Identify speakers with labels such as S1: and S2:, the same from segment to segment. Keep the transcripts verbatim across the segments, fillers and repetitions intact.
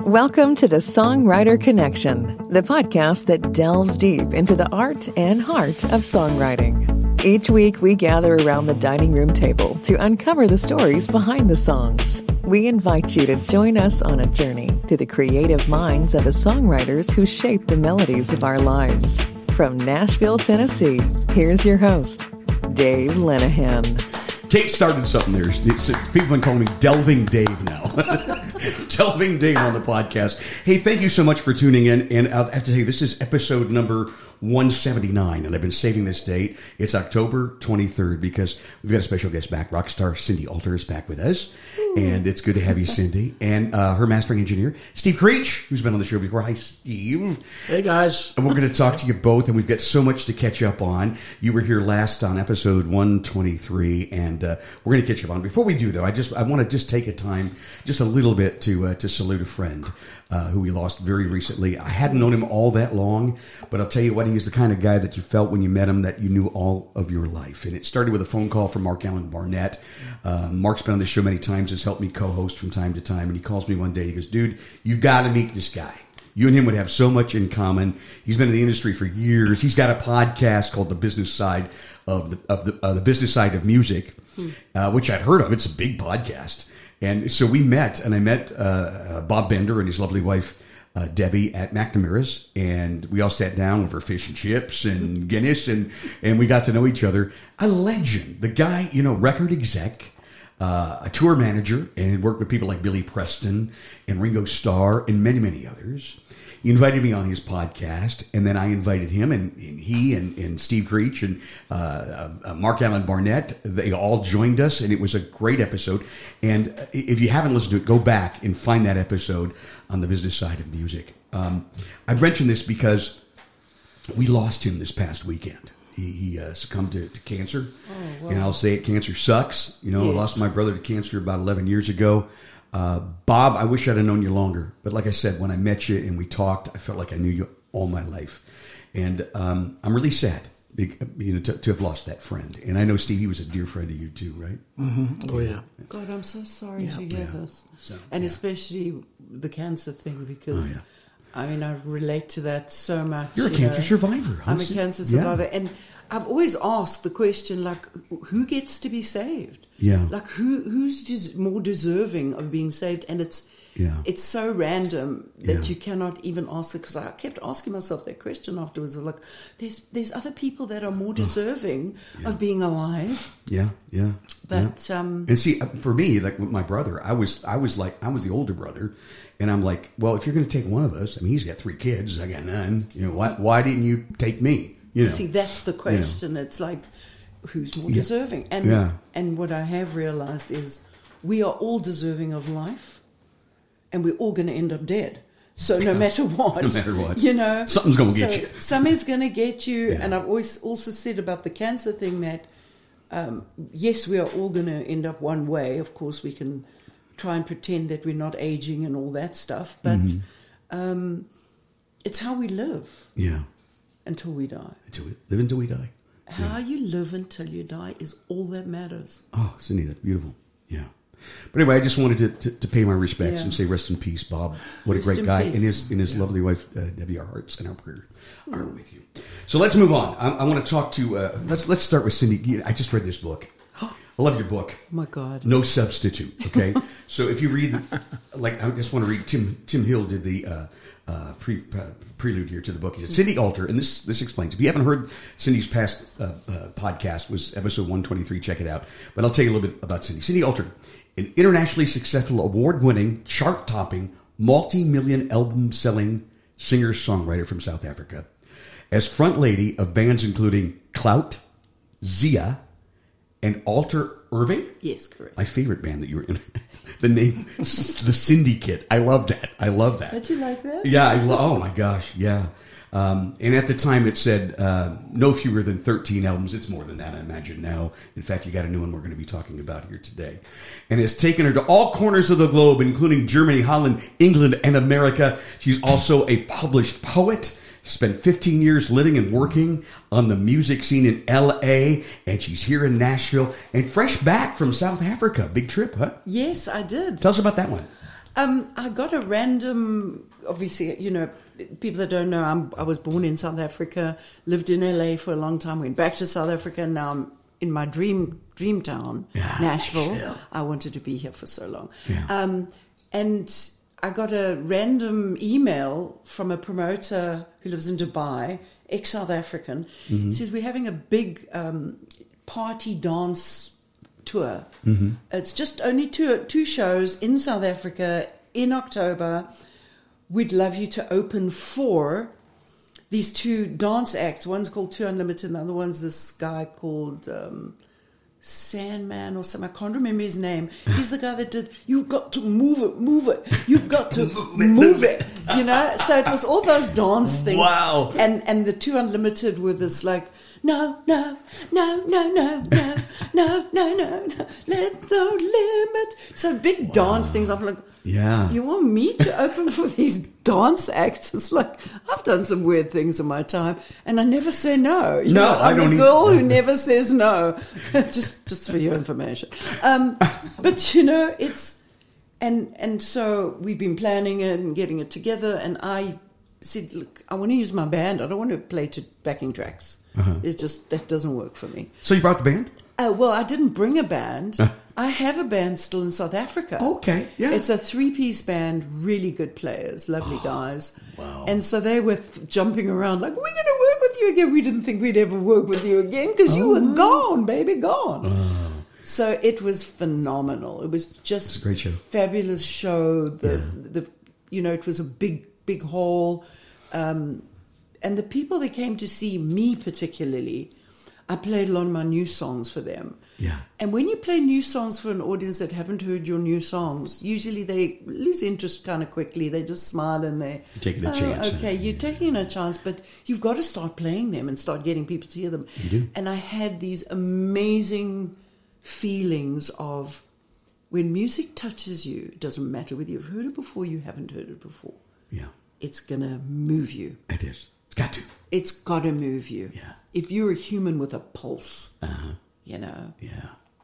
S1: Welcome to the Songwriter Connection, the podcast that delves deep into the art and heart of songwriting. Each week, we gather around the dining room table to uncover the stories behind the songs. We invite you to join us on a journey through the creative minds of the songwriters who shape the melodies of our lives. From Nashville, Tennessee, here's your host, Dave Lenahan.
S2: Kate started something there. It's, people have been calling me Delving Dave now. Delving Dave on the podcast. Hey, thank you so much for tuning in. And I have to say, this is episode number one seventy-nine, and I've been saving this date. It's October twenty-third because we've got a special guest back. Rock star Cindy Alter is back with us, and it's good to have you, Cindy. And uh, her mastering engineer, Steve Creech, who's been on the show before. Hi, Steve.
S3: Hey, guys.
S2: And we're going to talk to you both, and we've got so much to catch up on. You were here last on episode one twenty-three, and uh, we're going to catch up on. Before we do, though, I just I want to just take a time, just a little bit, to uh, to salute a friend uh, who we lost very recently. I hadn't known him all that long, but I'll tell you what, he is the kind of guy that you felt when you met him that you knew all of your life. And it started with a phone call from Mark Allen Barnett. Uh, Mark's been on the show many times, has helped me co-host from time to time. And he calls me one day. He goes, dude, you've got to meet this guy. You and him would have so much in common. He's been in the industry for years. He's got a podcast called The Business Side of the of the, uh, the Business Side of Music, hmm. uh, which I'd heard of. It's a big podcast. And so we met, and I met uh, uh, Bob Bender and his lovely wife, Uh, Debbie, at McNamara's, and we all sat down over fish and chips and Guinness, and, and we got to know each other. A legend. The guy, you know, record exec, uh, a tour manager, and worked with people like Billy Preston and Ringo Starr and many, many others. He invited me on his podcast, and then I invited him, and, and he and, and Steve Creech and uh, uh, Mark Allen Barnett, they all joined us, and it was a great episode. And if you haven't listened to it, go back and find that episode on the business side of music. Um, I mentioned this because we lost him this past weekend. He, he uh, succumbed to, to cancer, oh, wow. And I'll say it, cancer sucks. You know, yes. I lost my brother to cancer about eleven years ago. Uh, Bob, I wish I'd have known you longer. But like I said, when I met you and we talked, I felt like I knew you all my life. And um, I'm really sad, you know, to, to have lost that friend. And I know, Steve, he was a dear friend of you too, right?
S3: Mm-hmm. Oh, yeah.
S4: God, I'm so sorry
S3: yeah.
S4: to hear
S2: yeah.
S4: this.
S2: So,
S4: and
S2: yeah.
S4: especially the cancer thing, because,
S2: oh, yeah.
S4: I mean, I relate to that so much.
S2: You're a
S4: you
S2: cancer
S4: know.
S2: survivor.
S4: I'm a cancer survivor.
S2: Yeah.
S4: And I've always asked the question, like, who gets to be saved?
S2: Yeah.
S4: Like, who who's des- more deserving of being saved? And it's
S2: yeah.
S4: it's so random that
S2: yeah.
S4: you cannot even ask it. Because I kept asking myself that question afterwards. Of like, there's there's other people that are more deserving oh. yeah. of being alive.
S2: Yeah, yeah.
S4: But
S2: yeah.
S4: um,
S2: and see, for me, like with my brother, I was I was like I was the older brother, and I'm like, well, if you're going to take one of us, I mean, he's got three kids, I got none. You know, why why didn't you take me? You know,
S4: see, that's the question. You know. It's like, who's more
S2: yeah.
S4: deserving? And
S2: yeah.
S4: and what I have realized is we are all deserving of life, and we're all going to end up dead. So no matter what,
S2: no matter what,
S4: you know,
S2: something's going to
S4: so
S2: get you.
S4: Something's going to get you.
S2: Yeah.
S4: And I've always also said about the cancer thing that um, yes, we are all going to end up one way. Of course, we can try and pretend that we're not aging and all that stuff, but mm-hmm. um, it's how we live.
S2: Yeah.
S4: Until we die.
S2: Until we live until we die.
S4: How
S2: yeah.
S4: you live until you die is all that matters.
S2: Oh, Cindy, that's beautiful. Yeah. But anyway, I just wanted to, to, to pay my respects yeah. and say rest in peace, Bob. What rest a great guy. Peace. And his and his yeah. lovely wife, uh, Debbie, our hearts and our prayers are with you. So let's move on. I, I want to talk to, uh, let's let's start with Cindy. I just read this book. I love your book.
S4: Oh my God.
S2: No Substitute, okay? So if you read, like, I just want to read, Tim Tim Hill did the uh, uh, pre, uh, prelude here to the book. He said, Cindy Alter, and this this explains. If you haven't heard Cindy's past uh, uh, podcast, was episode one twenty-three, check it out. But I'll tell you a little bit about Cindy. Cindy Alter, an internationally successful, award-winning, chart-topping, multi-million album-selling singer-songwriter from South Africa. As front lady of bands including Clout, Zia, and Alter Irving?
S4: Yes, correct.
S2: My favorite band that you were in. The name, the Syndicate. I love that. I love that.
S4: Did you like that?
S2: Yeah. I lo- oh, my gosh. Yeah. Um, and at the time it said uh, no fewer than thirteen albums. It's more than that, I imagine now. In fact, you got a new one we're going to be talking about here today. And it's taken her to all corners of the globe, including Germany, Holland, England, and America. She's also a published poet. Spent fifteen years living and working on the music scene in L A, and she's here in Nashville and fresh back from South Africa. Big trip, huh?
S4: Yes, I did.
S2: Tell us about that one.
S4: Um, I got a random, obviously, you know, people that don't know, I'm, I was born in South Africa, lived in L A for a long time, went back to South Africa, and now I'm in my dream dream town,
S2: yeah,
S4: Nashville.
S2: Nashville.
S4: I wanted to be here for so long.
S2: Yeah.
S4: Um, and I got a random email from a promoter who lives in Dubai, ex-South African.
S2: Mm-hmm.
S4: He says, we're having a big um, party dance tour.
S2: Mm-hmm.
S4: It's just only two two shows in South Africa in October. We'd love you to open for these two dance acts. One's called Two Unlimited, and the other one's this guy called um, Sandman or something. I can't remember his name. He's the guy that did, you've got to move it, move it. You've got to move, it, move it. You know? So it was all those dance things.
S2: Wow.
S4: And, and the Two Unlimited were this like, no, no, no, no, no, no, no, no, no, no, let no limit. So big wow. dance things. I'm like,
S2: yeah.
S4: You want me to open for these dance acts? It's like, I've done some weird things in my time, and I never say no. You
S2: no,
S4: know, I'm
S2: I don't.
S4: the girl who never says no. just, just for your information. Um, but you know, it's and and so we've been planning it and getting it together. And I said, look, I want to use my band. I don't want to play to backing tracks. Uh-huh. It's just that doesn't work for me.
S2: So you brought the band?
S4: Uh, well, I didn't bring a band. I have a band still in South Africa.
S2: Okay, yeah.
S4: It's a three-piece band, really good players, lovely oh, guys.
S2: Wow.
S4: And so they were th- jumping around like, we're going to work with you again. We didn't think we'd ever work with you again because oh, you were wow. gone, baby, gone. Oh. So it was phenomenal. It was just
S2: a great show.
S4: Fabulous show. The,
S2: yeah.
S4: the, you know, it was a big, big hall. Um, and the people that came to see me particularly, I played a lot of my new songs for them.
S2: Yeah.
S4: And when you play new songs for an audience that haven't heard your new songs, usually they lose interest kind of quickly. They just smile and they...
S2: You're taking a
S4: oh,
S2: chance.
S4: Okay, you're taking a chance, but you've got to start playing them and start getting people to hear them.
S2: You do.
S4: And I had these amazing feelings of when music touches you, it doesn't matter whether you've heard it before, you haven't heard it before.
S2: Yeah.
S4: It's going to move you.
S2: It is. It's got to.
S4: It's got to move you.
S2: Yeah.
S4: If you're a human with a pulse,
S2: uh-huh.
S4: you know.
S2: Yeah.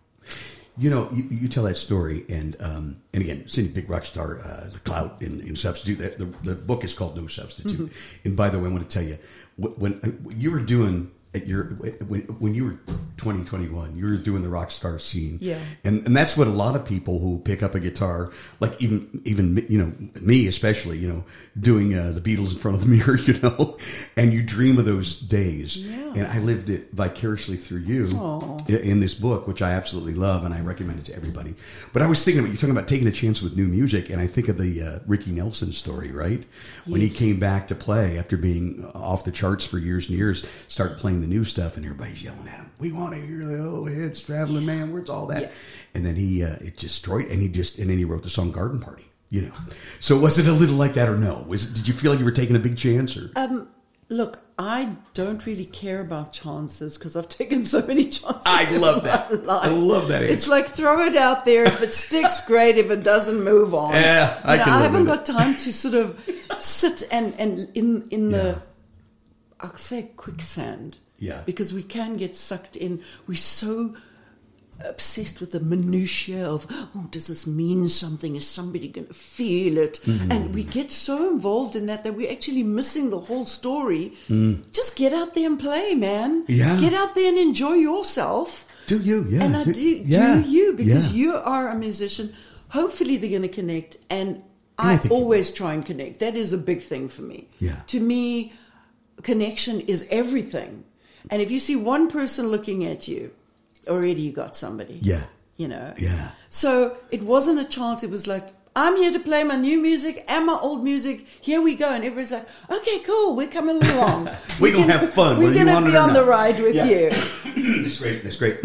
S2: You know, you, you tell that story, and um, and again, Cindy Big Rock Star, uh, the clout in, in Substitute. That the, the book is called No Substitute. Mm-hmm. And by the way, I want to tell you, when, when you were doing at your when when you were twenty, twenty-one, you were doing the rock star scene.
S4: Yeah.
S2: And and that's what a lot of people who pick up a guitar, like even even you know me especially, you know, doing uh, the Beatles in front of the mirror, you know, and you dream of those days.
S4: Yeah.
S2: And I lived it vicariously through you
S4: Aww.
S2: in this book, which I absolutely love, and I recommend it to everybody. But I was thinking about, you're talking about taking a chance with new music, and I think of the uh, Ricky Nelson story, right? When yes. he came back to play after being off the charts for years and years, started playing the new stuff, and everybody's yelling at him, "We want to hear the old hits, Traveling Man. Where's all that?" Yeah. And then he uh, it just destroyed, and he just and then he wrote the song "Garden Party." You know, so was it a little like that or no? Was it, did you feel like you were taking a big chance or?
S4: Um, look, I don't really care about chances because I've taken so many chances.
S2: I love that. I love that answer.
S4: It's like throw it out there. If it sticks, great. If it doesn't, move on.
S2: Yeah, I
S4: you know,
S2: can.
S4: I
S2: live
S4: haven't
S2: with
S4: got
S2: it.
S4: time to sort of sit and and in in the
S2: Yeah.
S4: I'll say quicksand.
S2: Yeah.
S4: Because we can get sucked in. We're so obsessed with the minutiae of, oh, does this mean something? Is somebody going to feel it? Mm-hmm. And we get so involved in that that we're actually missing the whole story. Mm. Just get out there and play, man.
S2: Yeah.
S4: Get out there and enjoy yourself.
S2: Do you? Yeah.
S4: And I
S2: do,
S4: do,
S2: yeah.
S4: do you, because
S2: yeah.
S4: you are a musician. Hopefully they're going to connect. And
S2: I
S4: I,
S2: think
S4: always try and connect. That is a big thing for me.
S2: Yeah.
S4: To me, connection is everything. And if you see one person looking at you, already you got somebody.
S2: Yeah.
S4: You know?
S2: Yeah.
S4: So it wasn't a chance. It was like, I'm here to play my new music and my old music. Here we go. And everybody's like, okay, cool. We're coming along.
S2: We're going to have fun.
S4: We're going to be on
S2: not.
S4: the ride with
S2: yeah.
S4: you.
S2: That's great. That's great.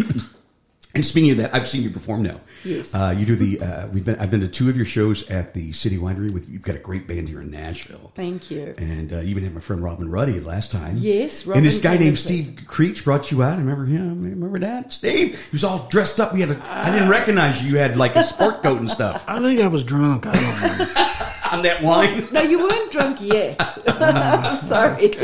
S2: And speaking of that, I've seen you perform now.
S4: Yes.
S2: Uh, you do the. Uh, we've been. I've been to two of your shows at the City Winery. With you've got a great band here in Nashville.
S4: Thank you.
S2: And uh, you even had my friend Robin Ruddy last time.
S4: Yes, Robin.
S2: And this guy named Steve Creech brought you out. I remember him. Remember that, Steve? He was all dressed up. We had. A, I didn't recognize you. You had like a sport coat and stuff.
S3: I think I was drunk. I don't know.
S2: On that wine.
S4: No, you weren't drunk yet. Sorry.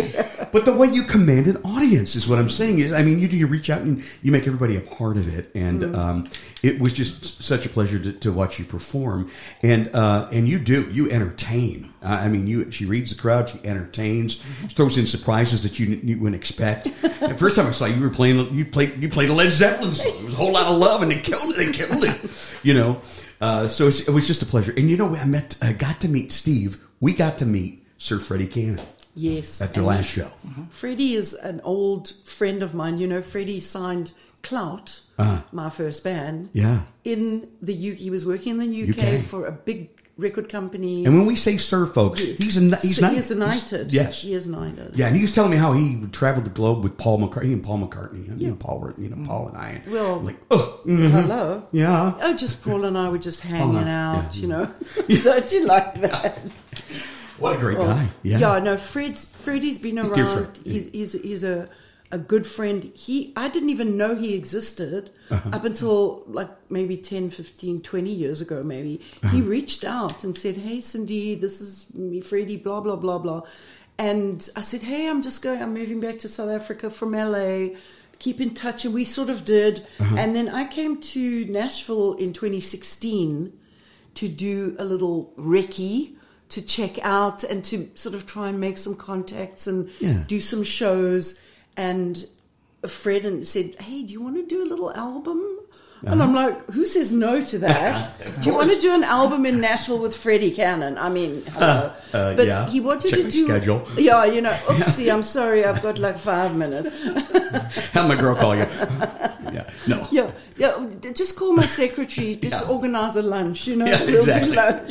S2: But the way you command an audience is what I'm saying. Is I mean, you do you reach out and you make everybody a part of it, and mm. um, it was just such a pleasure to, to watch you perform. And uh, and you do you entertain. Uh, I mean, you she reads the crowd, she entertains, she throws in surprises that you you wouldn't expect. The first time I saw you, you were playing you played you played a Led Zeppelin song. It was a whole lot of love, and they killed it. They killed it. You know, uh, so it's, it was just a pleasure. And you know, I met I got to meet Steve. We got to meet Sir Freddie Cannon.
S4: Yes.
S2: At their last show.
S4: Mm-hmm. Freddie is an old friend of mine. You know, Freddie signed Clout, uh-huh. my first band.
S2: Yeah.
S4: In the U K. He was working in the U K, U K for a big record company.
S2: And when we say Sir, folks, yes. he's a, he's
S4: so
S2: not.
S4: He is knighted.
S2: Yes.
S4: He is knighted.
S2: Yeah, and he was telling me how he traveled the globe with Paul McCartney and Paul McCartney. And,
S4: yeah.
S2: and Paul, you know, mm-hmm. Paul and I.
S4: Well,
S2: like, oh, mm-hmm.
S4: hello.
S2: Yeah.
S4: Oh, just Paul and I were just hanging uh-huh. out,
S2: yeah.
S4: you know. Don't you like that?
S2: What a great
S4: well,
S2: guy! Yeah,
S4: yeah. No, Fred's Freddie's been
S2: he's
S4: around. He's, he's he's a a good friend. He I didn't even know he existed uh-huh. up until like maybe ten, fifteen, twenty years ago. Maybe uh-huh. he reached out and said, "Hey, Cindy, this is me, Freddie. Blah blah blah blah." And I said, "Hey, I'm just going. I'm moving back to South Africa from L A. Keep in touch." And we sort of did. Uh-huh. And then I came to Nashville in twenty sixteen to do a little recce. To check out and to sort of try and make some contacts and
S2: yeah.
S4: do some shows. And Fred and said, "Hey, do you want to do a little album?" Uh-huh. And I'm like, "Who says no to that? Do you want to do an album in Nashville with Freddie Cannon?" I mean, hello.
S2: Uh, uh,
S4: but
S2: yeah.
S4: he wanted
S2: Check
S4: to
S2: my
S4: do
S2: schedule.
S4: Yeah, you know. Oopsie, I'm sorry, I've got like five minutes.
S2: Have my girl call you. Yeah, no.
S4: Yeah, yeah. Just call my secretary. Just
S2: yeah.
S4: organize a lunch. You know,
S2: yeah,
S4: we'll
S2: exactly.
S4: do lunch.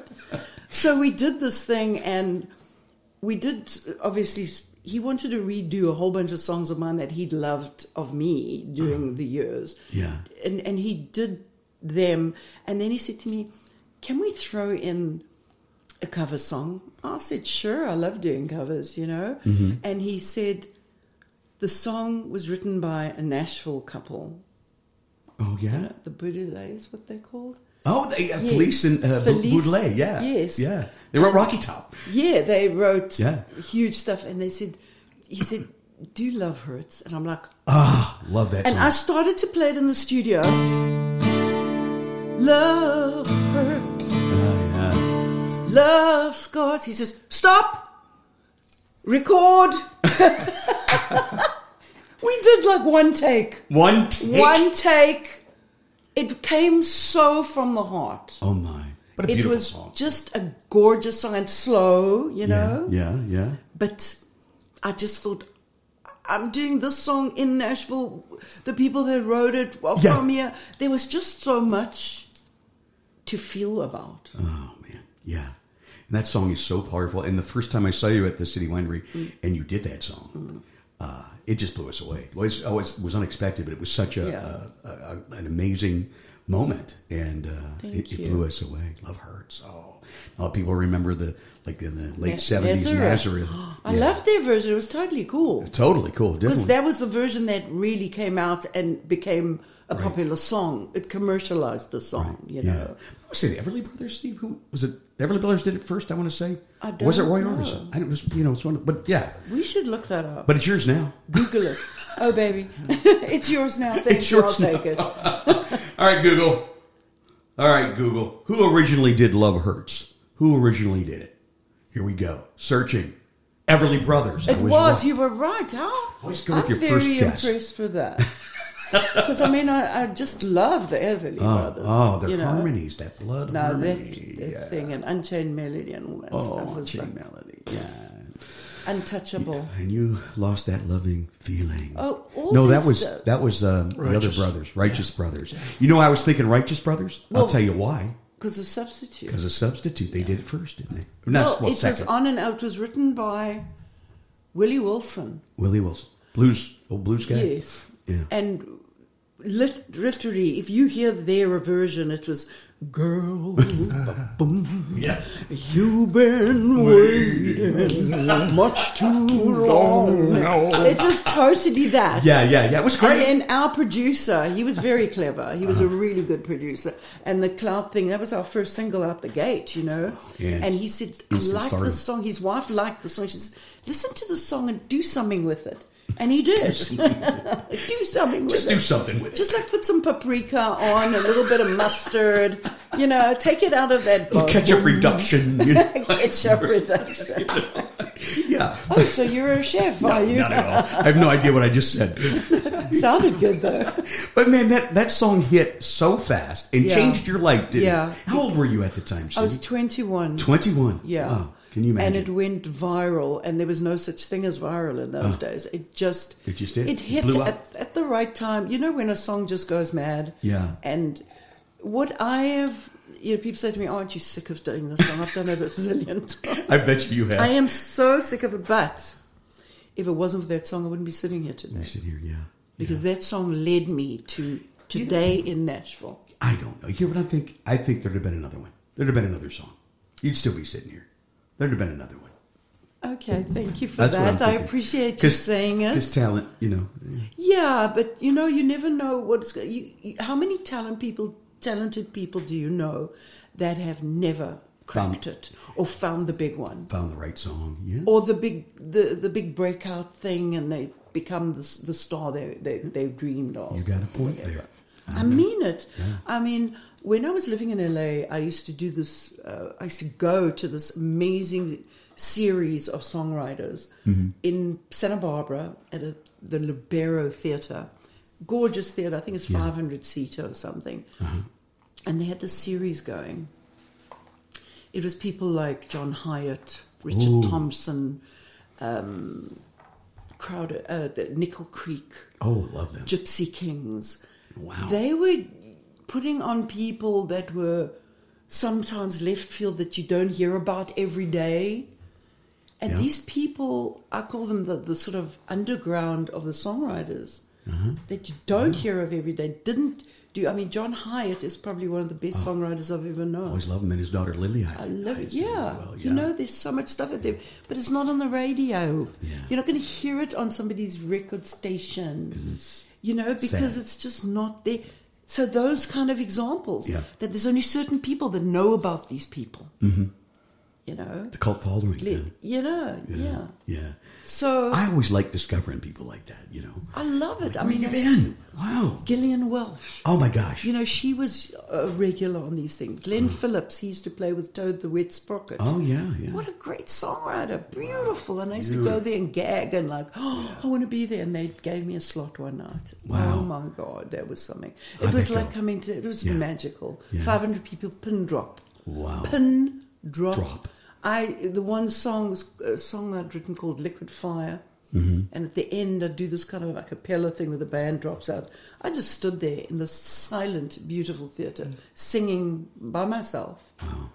S4: So we did this thing, and we did, obviously, he wanted to redo a whole bunch of songs of mine that he'd loved of me during uh, the years.
S2: Yeah.
S4: And and he did them, and then he said to me, "Can we throw in a cover song?" I said, "Sure, I love doing covers, you know."
S2: Mm-hmm.
S4: And he said, the song was written by a Nashville couple.
S2: Oh, yeah?
S4: You know, the Baudelaires, what they're called.
S2: Oh, they, uh,
S4: yes.
S2: Felice and uh,
S4: Felice,
S2: Baudelaire, yeah.
S4: Yes.
S2: Yeah. They wrote Rocky Top.
S4: Yeah, they wrote
S2: yeah.
S4: huge stuff. And they said, he said, "Do Love Hurts?" And I'm like,
S2: ah, oh, love that
S4: and
S2: song.
S4: I started to play it in the studio. Love hurts.
S2: Oh, yeah.
S4: Love scars. He says, "Stop. Record." We did like one take.
S2: One take?
S4: One take. It came so from the heart.
S2: Oh, my. What a
S4: it
S2: beautiful
S4: was
S2: song.
S4: Just a gorgeous song and slow, you know.
S2: Yeah, yeah, yeah.
S4: But I just thought, I'm doing this song in Nashville. The people that wrote it are
S2: yeah.
S4: from here. There was just so much to feel about.
S2: Oh, man. Yeah. And that song is so powerful. And the first time I saw you at the City Winery mm. and you did that song, mm. uh, it just blew us away. It was, it was, it was unexpected, but it was such a,
S4: yeah.
S2: a, a, a an amazing moment. And uh, it, it blew us away. Love Hurts. Oh, a lot of people remember the, like in the late seventies, Nazareth.
S4: I
S2: yeah.
S4: loved their version. It was totally cool.
S2: Totally cool.
S4: Because that was the version that really came out and became a
S2: right.
S4: popular song. It commercialized the song,
S2: right.
S4: you
S2: yeah.
S4: know.
S2: I would say the Everly Brothers, Steve. Who was it? Everly Brothers did it first. I want to say.
S4: I don't
S2: or was it Roy
S4: know.
S2: Orbison? I don't. It was, you know, it's one. Of, but yeah,
S4: we should look that up.
S2: But it's yours now.
S4: Google it. Oh, baby, it's yours now. Thank
S2: it's
S4: you.
S2: yours
S4: I'll
S2: now.
S4: take it.
S2: All right, Google. All right, Google. Who originally did Love Hurts? Who originally did it? Here we go. Searching. Everly Brothers.
S4: It
S2: was.
S4: was.
S2: Right.
S4: You were right. Huh?
S2: Always go with
S4: I'm
S2: your
S4: very
S2: first guess.
S4: impressed with that. Because I mean, I, I just love the Everly
S2: oh,
S4: Brothers.
S2: Oh, their
S4: you know?
S2: harmonies, that blood
S4: no,
S2: harmony,
S4: that, that
S2: yeah.
S4: thing, and Unchained Melody, and all that
S2: oh,
S4: stuff was
S2: Unchained
S4: like
S2: Melody, yeah.
S4: Untouchable.
S2: Yeah, and you lost that loving feeling.
S4: Oh, all
S2: no, that
S4: this
S2: was
S4: stuff.
S2: that was um, the other
S3: Righteous.
S2: brothers, Righteous Brothers. You know, I was thinking Righteous Brothers.
S4: Well,
S2: I'll tell you why.
S4: Because of Substitute.
S2: Because of Substitute, they did it first, didn't they?
S4: No,
S2: Not, well,
S4: it
S2: second.
S4: was on and out. It was written by Willie Wilson.
S2: Willie Wilson, blues, old blues guy.
S4: Yes,
S2: Yeah.
S4: and lit- literally, if you hear their version, it was, girl, boom,
S2: Yeah.
S4: you've been waiting much too long. It was totally that.
S2: Yeah, yeah, yeah. It was great.
S4: And then our producer, he was very clever. He was a really good producer. And the Cloud thing, that was our first single out the gate, you know.
S2: Yeah.
S4: And he said, I
S2: Instant
S4: like
S2: stardom.
S4: the song. His wife liked the song. She says, listen to the song and do something with it. And he did. do something with
S2: Just
S4: it.
S2: do something with it.
S4: Just like put some paprika on, a little bit of mustard, you know, take it out of that bowl.
S2: Ketchup reduction. You know?
S4: Ketchup reduction.
S2: Yeah.
S4: Oh, so you're a chef,
S2: No,
S4: are you?
S2: not at all. I have no idea what I just said.
S4: Sounded good, though.
S2: But man, that, that song hit so fast and
S4: Yeah.
S2: changed your life, didn't
S4: Yeah.
S2: it? How old were you at the time,
S4: I was
S2: Cindy?
S4: twenty-one.
S2: twenty-one.
S4: Yeah.
S2: Wow. Can you imagine?
S4: And it went viral, and there was no such thing as viral in those days. It just
S2: It just did.
S4: It
S2: It
S4: hit
S2: blew up.
S4: at, at the right time. You know when a song just goes mad.
S2: Yeah.
S4: And what I have, you know, people say to me, "Aren't you sick of doing this song?" I've done it a zillion times.
S2: I bet you have.
S4: I am so sick of it. But if it wasn't for that song, I wouldn't be sitting here today.
S2: You sit here, yeah.
S4: Because that song led me to today in Nashville.
S2: I don't know. You know what I think? I think there'd have been another one. There'd have been another song. You'd still be sitting here. There'd have been another one.
S4: Okay, thank you for
S2: That's what I'm
S4: that. I
S2: thinking.
S4: appreciate you saying it.
S2: Because talent, you know.
S4: Yeah, but you know, you never know what's going. You, you, how many talent people, talented people, do you know that have never cracked
S2: Found-
S4: it or found the big one
S2: Found the right song. Yeah.
S4: or the big the the big breakout thing, and they become the the star they they they've dreamed of.
S2: You got a point
S4: Whatever.
S2: there.
S4: I mean it. I mean, when I was living in L A, I used to do this. Uh, I used to go to this amazing series of songwriters
S2: Mm-hmm.
S4: in Santa Barbara at a, the Libero Theatre. Gorgeous theatre. I think it's five hundred seater or something.
S2: Uh-huh.
S4: And they had this series going. It was people like John Hyatt, Richard
S2: Ooh.
S4: Thompson, um, Crowder, uh, the Nickel Creek,
S2: Oh, love them.
S4: Gypsy Kings.
S2: Wow.
S4: They were putting on people that were sometimes left field that you don't hear about every day. And
S2: Yeah.
S4: these people, I call them the, the sort of underground of the songwriters
S2: Uh-huh.
S4: that you don't hear of every day. Didn't do, I mean, John Hyatt is probably one of the best songwriters I've ever known.
S2: Always love him and his daughter Lily. I,
S4: I love
S2: I
S4: it.
S2: used to do
S4: Yeah.
S2: well,
S4: You know, there's so much stuff out there, but it's not on the radio.
S2: Yeah.
S4: You're not going to hear it on somebody's record station.
S2: It's
S4: You know, because
S2: sad.
S4: it's just not there. So those kind of examples,
S2: Yeah.
S4: that there's only certain people that know about these people. Mm-hmm. You know?
S2: the cult following. Yeah.
S4: You know, yeah.
S2: Yeah.
S4: So
S2: I always like discovering people like that, you know.
S4: I love it. I
S2: Where
S4: mean,
S2: you
S4: it was
S2: been? Wow.
S4: Gillian Welsh.
S2: Oh, my gosh.
S4: You know, she was a regular on these things. Glenn Phillips, he used to play with Toad the Wet Sprocket.
S2: Oh, yeah, yeah.
S4: What a great songwriter. Beautiful. And I used to go there and gag and like, oh, I want to be there. And they gave me a slot one night.
S2: Wow.
S4: Oh, my God. That was something.
S2: I
S4: It was
S2: bet
S4: like
S2: so.
S4: coming to, it was
S2: Yeah.
S4: magical.
S2: Yeah.
S4: five hundred people, pin drop.
S2: Wow.
S4: Pin drop.
S2: Drop.
S4: I The one song was a song I'd written called Liquid Fire.
S2: Mm-hmm.
S4: And at the end, I'd do this kind of a cappella thing where the band drops out. I just stood there in this silent, beautiful theatre singing by myself.
S2: Wow.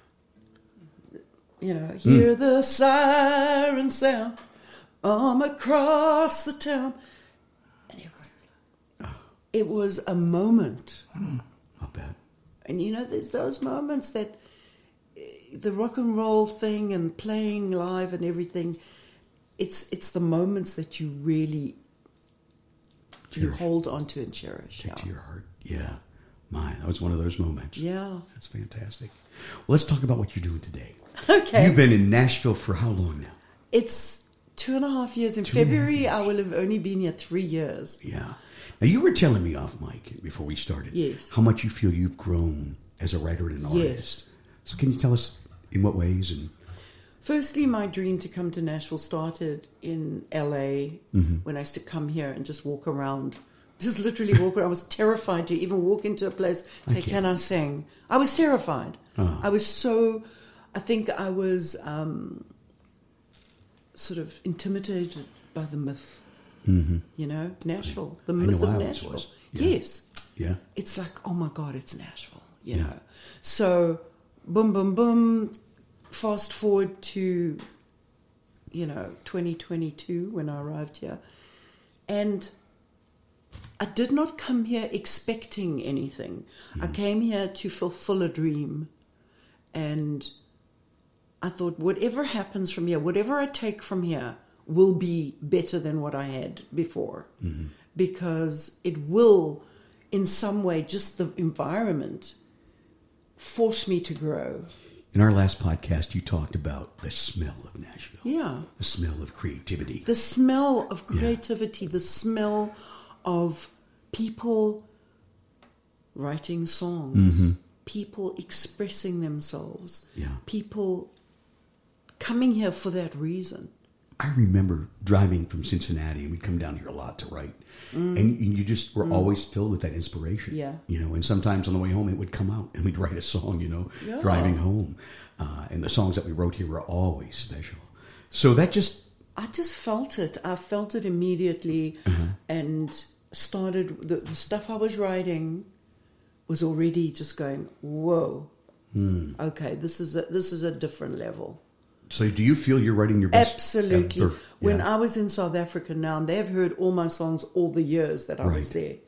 S4: You know, hear the siren sound um, across the town. And everyone's like, it was a moment.
S2: Not bad.
S4: And you know, there's those moments that eh, the rock and roll thing and playing live and everything, it's it's the moments that you really you
S2: Cherish.
S4: hold on to and cherish.
S2: Take
S4: Yeah.
S2: to your heart. Yeah. My, that was one of those moments.
S4: Yeah.
S2: That's fantastic. Well, let's talk about what you're doing today.
S4: Okay.
S2: You've been in Nashville for how long now?
S4: It's two and a half years. In
S2: Two and a half
S4: February,
S2: years.
S4: I will have only been here three years.
S2: Yeah. Now, you were telling me off mic before we started
S4: Yes.
S2: how much you feel you've grown as a writer and an
S4: Yes.
S2: artist. So can you tell us in what ways? And
S4: Firstly, my dream to come to Nashville started in L A
S2: Mm-hmm.
S4: when I used to come here and just walk around. Just literally walk around. I was terrified to even walk into a place and say,
S2: Okay.
S4: can I sing? I was terrified.
S2: Oh.
S4: I was so, I think I was um, sort of intimidated by the myth. Mm-hmm. You know, Nashville, the
S2: I
S4: myth
S2: know
S4: of
S2: I always
S4: Nashville.
S2: was. Yeah.
S4: Yes.
S2: yeah.
S4: It's like, oh my God, it's Nashville, you
S2: Yeah.
S4: know. So, boom, boom, boom. Fast forward to, you know, twenty twenty-two when I arrived here. And I did not come here expecting anything. Mm. I came here to fulfill a dream. And I thought, whatever happens from here, whatever I take from here, will be better than what I had before. Mm-hmm. Because it will, in some way, just the environment, force me to grow.
S2: In our last podcast, you talked about the smell of Nashville.
S4: Yeah.
S2: The smell of creativity.
S4: The smell of creativity, yeah. The smell of people writing songs, mm-hmm. people expressing themselves,
S2: yeah.
S4: people coming here for that reason.
S2: I remember driving from Cincinnati, and we'd come down here a lot to write. Mm. And you just were mm. always filled with that inspiration.
S4: Yeah.
S2: You know, and sometimes on the way home, it would come out, and we'd write a song, you know, yeah. driving home. Uh, and the songs that we wrote here were always special. So that just...
S4: I just felt it. I felt it immediately, uh-huh. and started... The, the stuff I was writing was already just going, whoa, mm. okay, this is a, this is a different level.
S2: So do you feel you're writing your best?
S4: Absolutely.
S2: Ever?
S4: When
S2: yeah.
S4: I was in South Africa now, and they've heard all my songs all the years that I
S2: right.
S4: was there,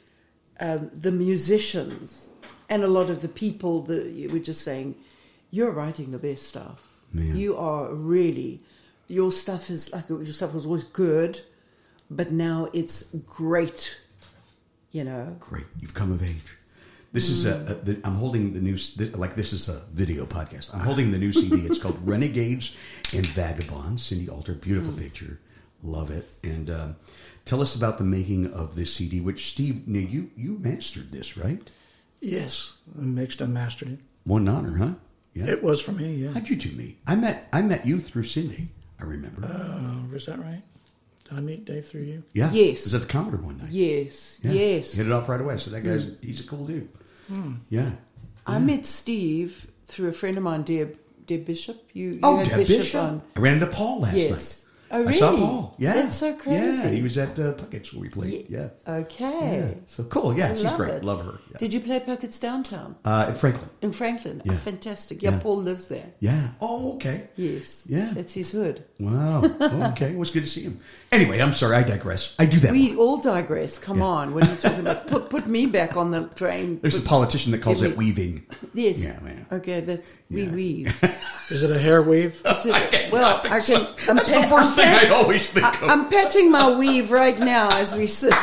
S4: um, the musicians and a lot of the people that you were just saying, you're writing the best stuff.
S2: Man.
S4: You are really, your stuff is like, your stuff was always good, but now it's great, you know.
S2: Great. You've come of age. This is a, a the, I'm holding the new, like this is a video podcast. I'm holding the new C D. It's called Renegades and Vagabonds. Cindy Alter, beautiful mm. picture. Love it. And um, tell us about the making of this C D, which Steve, now you, you mastered this, right?
S3: Yes. I mixed and mastered it.
S2: One honor, huh? Yeah.
S3: It was for me, yeah.
S2: How'd you two meet? I met, I met you through Cindy, I remember.
S3: Uh, is that right? Did I meet Dave through you?
S2: Yeah.
S4: Yes.
S2: Was at the Commodore one night.
S4: Yes.
S2: Yeah.
S4: Yes.
S2: Hit it off right away. So that guy's, mm. he's a cool dude. Mm. Yeah.
S4: I yeah. met Steve through a friend of mine, Deb, Deb Bishop. You, you
S2: oh,
S4: had
S2: Deb
S4: Bishop,
S2: Bishop.
S4: on.
S2: I ran into Paul last
S4: yes.
S2: night.
S4: Oh, really?
S2: I saw Paul. Yeah.
S4: That's so crazy.
S2: Yeah, he was at uh, Puckett's where we played. Yeah.
S4: Okay.
S2: Yeah. So cool. Yeah,
S4: I
S2: she's
S4: love
S2: great.
S4: it.
S2: Love her. Yeah.
S4: Did you play Puckett's downtown?
S2: Uh, in Franklin.
S4: In Franklin.
S2: Yeah.
S4: Oh, fantastic. Yeah,
S2: yeah,
S4: Paul lives there.
S2: Yeah. Oh, okay.
S4: Yes.
S2: Yeah.
S4: That's his hood.
S2: Wow. Oh, okay. It was good to see him. Anyway, I'm sorry. I digress. I do that.
S4: We
S2: one.
S4: all digress. Come yeah. on. What are you talking about? Put put me back on the train.
S2: There's
S4: put,
S2: a politician that calls it
S4: me,
S2: weaving.
S4: Yes.
S2: Yeah, man.
S4: Okay, that's we
S2: yeah.
S4: weave.
S3: Is it a hair weave?
S4: It's a, I well, I, I can.
S2: So.
S4: I'm
S2: That's
S4: pat,
S2: the first
S4: I'm
S2: thing
S4: pat,
S2: I always think
S4: I,
S2: of.
S4: I'm patting my weave right now as we sit.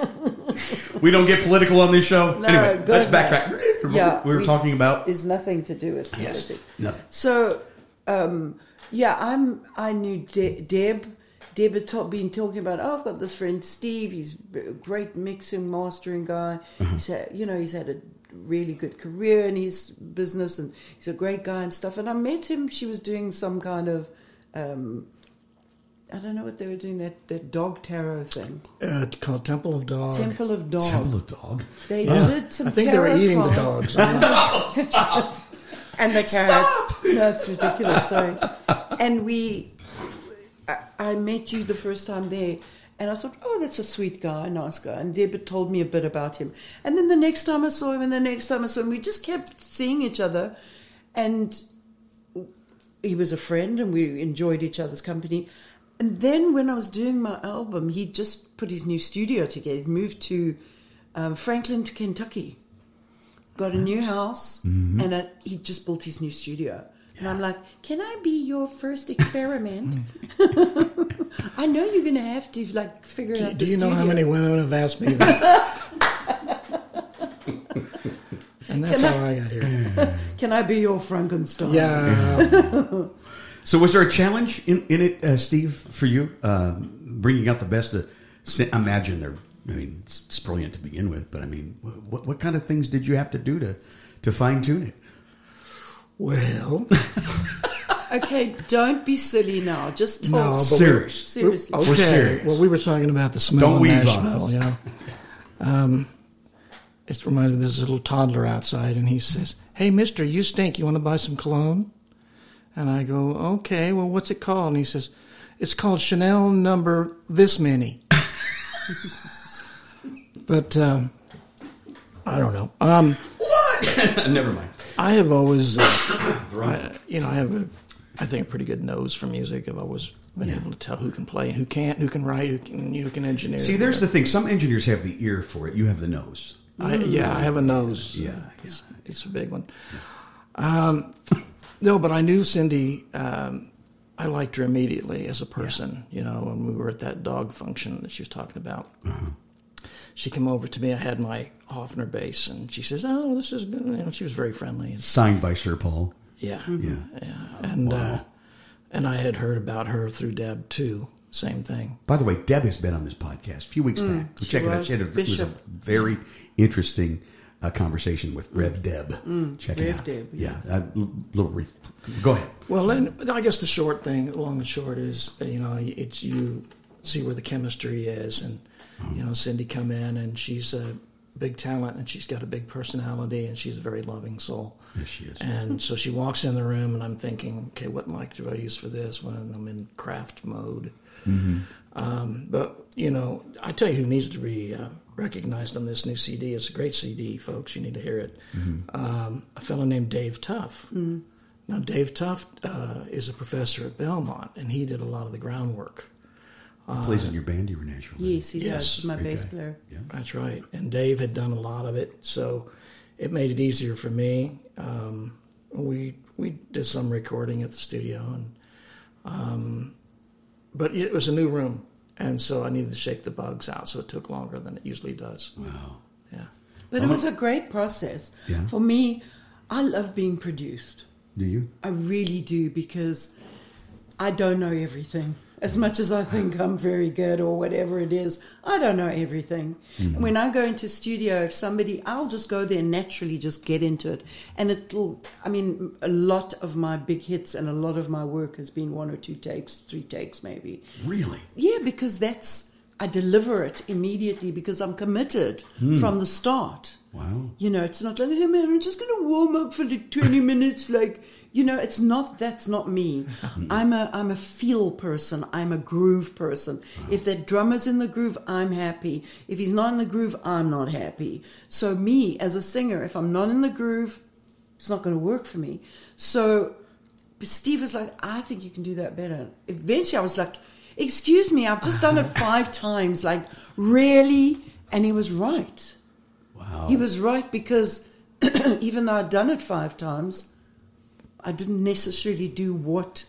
S2: We don't get political on this show.
S4: No,
S2: anyway, let's
S4: back.
S2: backtrack.
S4: Yeah,
S2: we were
S4: we,
S2: talking about.
S4: Is nothing to do with
S2: yes,
S4: politics.
S2: nothing.
S4: So, um, yeah, I'm. I knew De- Deb. Deb had ta- been talking about. Oh, I've got this friend Steve. He's a great mixing, mastering guy. Uh-huh. He's had, you know, he's had a really good career in his business, and he's a great guy and stuff. And I met him. She was doing some kind of. Um, I don't know what they were doing, that, that dog tarot thing.
S3: Uh, it's called Temple of Dog.
S4: Temple of Dog.
S2: Temple of Dog?
S4: They
S3: yeah.
S4: did some
S3: I think
S4: tarot
S3: they were eating
S4: cards.
S3: the dogs.
S2: No, stop.
S4: And the carrots. No, it's ridiculous, sorry. And we, I, I met you the first time there, and I thought, oh, that's a sweet guy, nice guy. And Deborah told me a bit about him. And then the next time I saw him, and the next time I saw him, we just kept seeing each other. And he was a friend, and we enjoyed each other's company. And then when I was doing my album, he just put his new studio together. He moved to um, Franklin, to Kentucky. Got a new house, mm-hmm. and uh, he just built his new studio. Yeah. And I'm like, can I be your first experiment? I know you're going to have to like figure
S3: do,
S4: out the
S3: Do you
S4: studio.
S3: know how many women have asked me that? And that's
S4: can
S3: how I, I got here.
S4: Can I be your Frankenstein?
S3: Yeah.
S2: So was there a challenge in, in it, uh, Steve, for you? Uh, bringing out the best of... I imagine they're... I mean, it's, it's brilliant to begin with, but I mean, what what kind of things did you have to do to, to fine-tune it?
S3: Well...
S4: Okay, don't be silly now. Just talk.
S3: No, but
S2: serious.
S4: Seriously.
S3: Okay.
S2: We're serious.
S3: Well, we were talking about the smell
S2: Don't
S3: of
S2: weave
S3: Nashville,
S2: on us.
S3: you know. Um, it reminds me of this little toddler outside, and he says, "Hey, mister, you stink. You want to buy some cologne?" And I go, "Okay, well, what's it called?" And he says, "It's called Chanel number this many." But um, I don't know. Um,
S2: what? Never mind.
S3: I have always, uh, I, you know, I have, a, I think, a pretty good nose for music. I've always been
S2: Yeah.
S3: able to tell who can play and who can't, who can write, who can, who can engineer.
S2: See, there's the thing. Some engineers have the ear for it. You have the nose.
S3: I, yeah, I have a nose.
S2: Yeah,
S3: It's, it's a big one. Um, no, but I knew Cindy. Um, I liked her immediately as a person. You know, when we were at that dog function that she was talking about.
S2: Uh-huh.
S3: She came over to me. I had my Hofner bass, and she says, "Oh, this is good." You know, she was very friendly.
S2: Signed by Sir Paul.
S3: Yeah,
S2: Yeah.
S3: yeah, and
S2: Wow.
S3: uh, and I had heard about her through Deb too. Same thing.
S2: By the way, Deb has been on this podcast a few weeks back. Go
S4: she
S2: check it out.
S4: was.
S2: She had a, it was a
S4: Bishop.
S2: very interesting uh, conversation with Rev Deb. Check it
S4: Rev
S2: out.
S4: Deb,
S2: yeah. Uh, little brief. Go ahead.
S3: Well, and I guess the short thing, long and short, is you know it's you see where the chemistry is, and you know Cindy come in and she's a big talent and she's got a big personality and she's a very loving soul.
S2: Yes, she is.
S3: And so she walks in the room and I'm thinking, okay, what mic do I use for this when I'm in craft mode?
S2: Mm-hmm.
S3: Um, but you know, I tell you who needs to be uh, recognized on this new C D. It's a great C D, folks. You need to hear it.
S2: Mm-hmm.
S3: Um, a fellow named Dave Tuff. Mm-hmm. Now, Dave Tuff uh, is a professor at Belmont, and he did a lot of the groundwork.
S2: Plays in your band, you were naturally.
S4: Yes, he
S3: Yes.
S4: does. My bass
S2: Okay.
S4: player.
S2: Yeah.
S3: That's right. And Dave had done a lot of it, so it made it easier for me. Um, we we did some recording at the studio, and um, but it was a new room, and so I needed to shake the bugs out. So it took longer than it usually does.
S2: Wow.
S3: Yeah.
S4: But it was a great process.
S2: Yeah.
S4: For me, I love being produced.
S2: Do you?
S4: I really do, because I don't know everything. As much as I think I'm very good or whatever it is, I don't know everything.
S2: Mm-hmm.
S4: And when I go into studio, if somebody, I'll just go there and naturally just get into it. And it'll, I mean, a lot of my big hits and a lot of my work has been one or two takes, three takes maybe.
S2: Really?
S4: Yeah, because that's, I deliver it immediately because I'm committed from the start.
S2: Wow.
S4: You know, it's not like, hey man, I'm just going to warm up for like twenty minutes. Like, you know, it's not, that's not me. I'm a, I'm a feel person. I'm a groove person. If that drummer's in the groove, I'm happy. If he's not in the groove, I'm not happy. So me as a singer, if I'm not in the groove, it's not going to work for me. So Steve was like, I think you can do that better. Eventually I was like, excuse me, I've just done it five times. Like, really? And he was right.
S2: Wow.
S4: He was right, because even though I'd done it five times, I didn't necessarily do what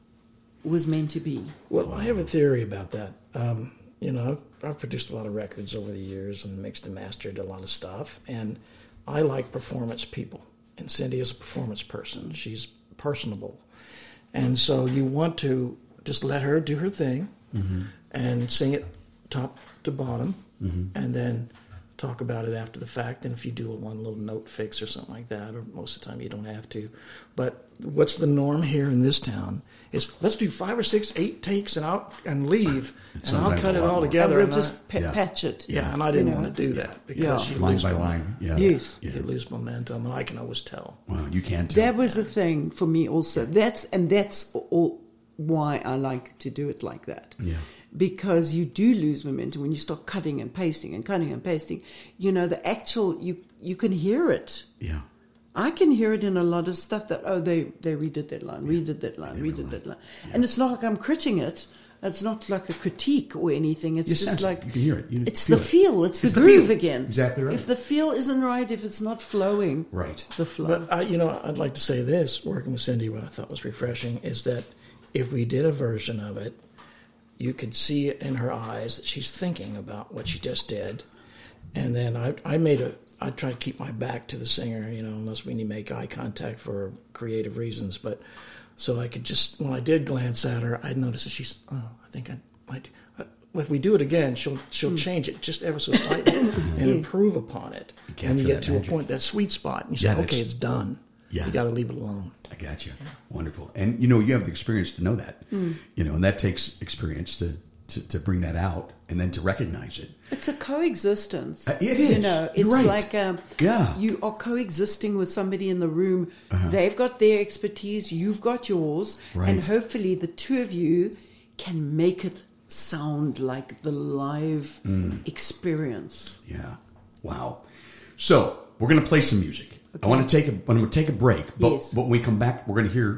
S4: was meant to be.
S3: Well, I have a theory about that. Um, you know, I've, I've produced a lot of records over the years and mixed and mastered a lot of stuff, and I like performance people. And Cindy is a performance person. She's personable. And so you want to just let her do her thing mm-hmm. and sing it top to bottom, mm-hmm. and then talk about it after the fact. And if you do a one little note fix or something like that, or most of the time you don't have to. But what's the norm here in this town is let's do five or six, eight takes and I'll and leave, and I'll cut it all together.
S4: And we'll
S3: and
S4: just
S3: I,
S4: pa-
S2: yeah.
S4: patch it.
S3: yeah, and I didn't
S4: You know?
S3: want to do that because
S4: Yeah.
S3: you
S2: Line
S3: lose
S2: by
S3: momentum.
S2: line. Yeah.
S4: Yes.
S2: Yeah.
S3: You lose momentum, and I can always tell.
S2: Wow, you can too.
S4: That was the thing for me also. That's and that's all why I like to do it like that.
S2: Yeah.
S4: Because you do lose momentum when you start cutting and pasting and cutting and pasting. You know, the actual, you you can hear it.
S2: Yeah.
S4: I can hear it in a lot of stuff that, oh, they, they redid that line, redid that line, redid that line. Yeah. And it's not like I'm critiquing it. It's not like a critique or anything. It's
S2: You
S4: just
S2: sense it.
S4: like,
S2: You can hear it. You
S4: it's
S2: feel
S4: the
S2: it.
S4: feel. It's,
S2: It's
S4: the
S2: the
S4: groove
S2: feel.
S4: again.
S2: Exactly right.
S4: If the feel isn't right, if it's not flowing,
S2: Right.
S4: the flow.
S3: But I, you know, I'd like to say this: working with Cindy, what I thought was refreshing is that if we did a version of it, you could see it in her eyes that she's thinking about what she just did. And then I, I made a, I try to keep my back to the singer, you know, unless we need to make eye contact for creative reasons. But so I could just, when I did glance at her, I'd notice that she's, oh, I think I might, uh, if we do it again, she'll she'll change it just ever so slightly and improve upon it.
S2: capture
S3: And you get
S2: that
S3: to
S2: magic.
S3: a point, that sweet spot, and you
S2: Yeah,
S3: say,
S2: that's-
S3: okay, it's done.
S2: Yeah.
S3: You got to leave it alone.
S2: I got you. Wonderful. And, you know, you have the experience to know that. You know, and that takes experience to, to, to bring that out and then to recognize it.
S4: It's a coexistence.
S2: Uh, it
S4: You
S2: is.
S4: know,
S2: You're
S4: it's
S2: right.
S4: like um,
S2: Yeah.
S4: you are coexisting with somebody in the room.
S2: Uh-huh.
S4: They've got their expertise, you've got yours,
S2: Right.
S4: and hopefully the two of you can make it sound like the live
S2: Mm.
S4: experience.
S2: Yeah. Wow. So we're going to play some music. I want to take a, I'm going to take a break, but,
S4: Yes.
S2: but when we come back, we're going to hear a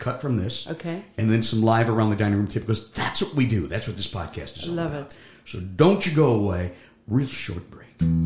S2: cut from this.
S4: Okay.
S2: And then some live around the dining room table, because that's what we do. That's what this podcast is all
S4: Love
S2: about.
S4: it.
S2: So don't you go away. Real short break.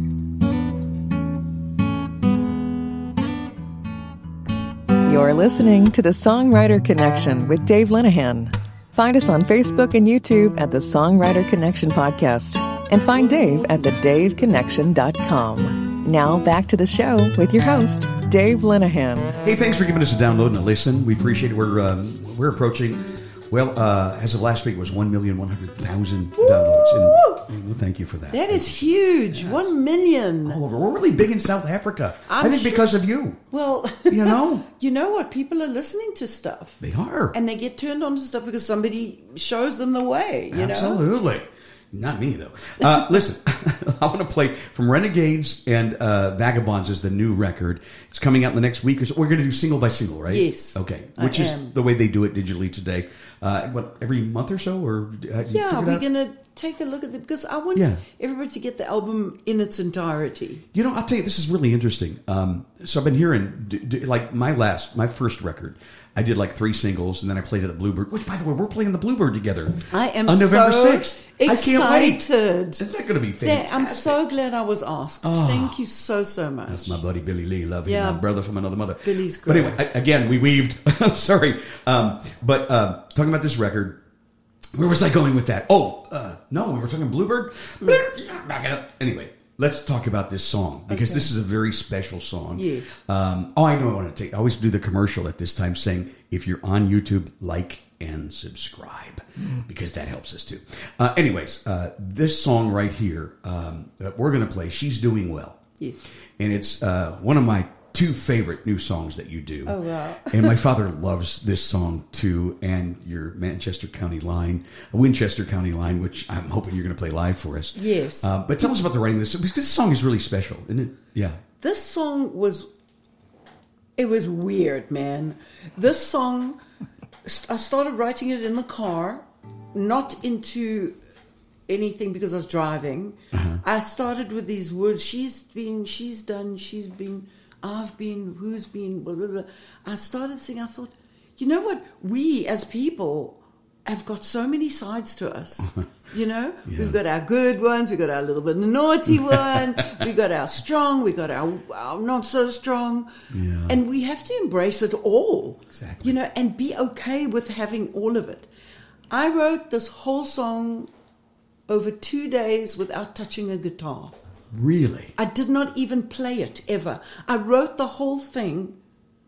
S1: You're listening to The Songwriter Connection with Dave Linehan. Find us on Facebook and YouTube at The Songwriter Connection Podcast. And find Dave at the dave connection dot com. Now back to the show with your host, Dave Linehan.
S2: Hey, thanks for giving us a download and a listen. We appreciate it. We're um, we're approaching, well, uh, as of last week, it was one million one hundred thousand downloads. And well, thank you for that.
S4: That is huge. Yes. One million.
S2: All over. We're really big in South Africa.
S4: I'm
S2: I think
S4: sure.
S2: because of you.
S4: Well,
S2: you know.
S4: You know what? People are listening to stuff.
S2: They are.
S4: And they get turned on to stuff because somebody shows them the way, you
S2: Absolutely.
S4: know?
S2: Not me, though. Uh, listen, I want to play from Renegades and uh, Vagabonds is the new record. It's coming out in the next week or so. We're going to do single by single, right?
S4: Yes.
S2: Okay.
S4: I
S2: Which is
S4: am.
S2: the way they do it digitally today. Uh, what, every month or so? Or uh,
S4: Yeah, we're going to take a look at it because I want
S2: Yeah.
S4: everybody to get the album in its entirety.
S2: You know, I'll tell you, this is really interesting. Um, so I've been hearing, d- d- like my last, my first record, I did like three singles, and then I played at the Bluebird, which, by the way, we're playing the Bluebird together.
S4: I am
S2: on November
S4: so
S2: sixth. I can't wait.
S4: excited.
S2: Is that going to be
S4: That-
S2: fantastic?
S4: I'm so glad I was asked.
S2: Oh.
S4: Thank you so, so much.
S2: That's my buddy Billy Lee. Love you,
S4: Yeah.
S2: my brother from another mother.
S4: Billy's
S2: But
S4: great.
S2: anyway, I, again, we weaved. Sorry. Um, but uh, talking about this record, where was I going with that? Oh, uh, no, we were talking Bluebird. Back it up. Anyway, let's talk about this song because
S4: Okay.
S2: this is a very special song.
S4: Yeah.
S2: Um, oh, I know I want to take. I always do the commercial at this time saying, if you're on YouTube, like and subscribe because that helps us too. Uh, anyways, uh, this song right here um, that we're going to play, She's Doing Well.
S4: Yeah.
S2: And it's uh, one of my two favorite new songs that you do.
S4: Oh, wow.
S2: And my father loves this song too, and your Manchester County Line, Winchester County Line, which I'm hoping you're going to play live for us.
S4: Yes.
S2: Uh, but tell us about the writing of this, because this song is really special, isn't it? Yeah.
S4: This song was, it was weird, man. This song, I started writing it in the car, not into anything because I was driving.
S2: Uh-huh.
S4: I started with these words, she's been, she's done, she's been, I've been, who's been, blah, blah, blah. I started singing, I thought, you know what? We as people have got so many sides to us. You know,
S2: Yeah.
S4: we've got our good ones, we've got our little bit naughty one, we've got our strong, we've got our, our not so strong.
S2: Yeah.
S4: And we have to embrace it all.
S2: Exactly.
S4: You know, and be okay with having all of it. I wrote this whole song over two days without touching a guitar.
S2: Really?
S4: I did not even play it ever. I wrote the whole thing.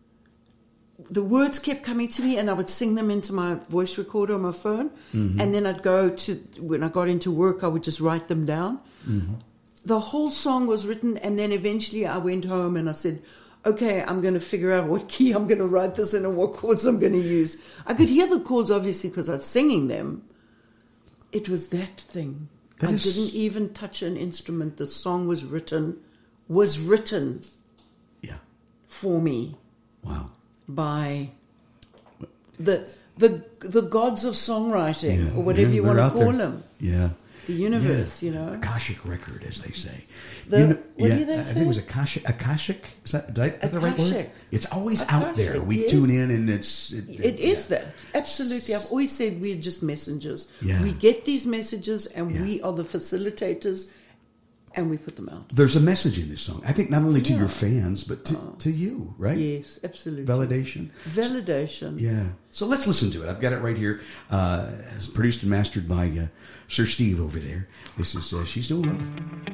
S4: The words kept coming to me, and I would sing them into my voice recorder on my phone.
S2: Mm-hmm.
S4: And then I'd go to, when I got into work, I would just write them down.
S2: Mm-hmm.
S4: The whole song was written, and then eventually I went home and I said, okay, I'm going to figure out what key I'm going to write this in and what chords I'm going to use. I could hear the chords, obviously, because I was singing them. It was that thing.
S2: That
S4: I
S2: is-
S4: didn't even touch an instrument. The song was written, was written
S2: Yeah.
S4: for me
S2: Wow.
S4: by the the the gods of songwriting,
S2: Yeah.
S4: or whatever
S2: Yeah,
S4: you
S2: they're
S4: want
S2: out
S4: to call
S2: there.
S4: them.
S2: Yeah.
S4: The universe,
S2: Yeah.
S4: you know.
S2: Akashic record, as they say.
S4: The-
S2: You know-
S4: what
S2: yeah,
S4: do they
S2: I
S4: say?
S2: think it was Akashic. Akashic? Is that, did I get the right word?
S4: Akashic.
S2: It's always out there.
S4: Akashic,
S2: We
S4: yes.
S2: tune in and it's... It,
S4: It is that. Absolutely. I've always said we're just messengers.
S2: Yeah.
S4: We get these messages and
S2: Yeah.
S4: we are the facilitators and we put them out.
S2: There's a message in this song. I think not only to
S4: Yeah.
S2: your fans, but to, to you, right?
S4: Yes, absolutely.
S2: Validation.
S4: Validation.
S2: Yeah. So let's listen to it. I've got it right here. Uh, it's produced and mastered by uh, Sir Steve over there. This is uh, She's Doing Well.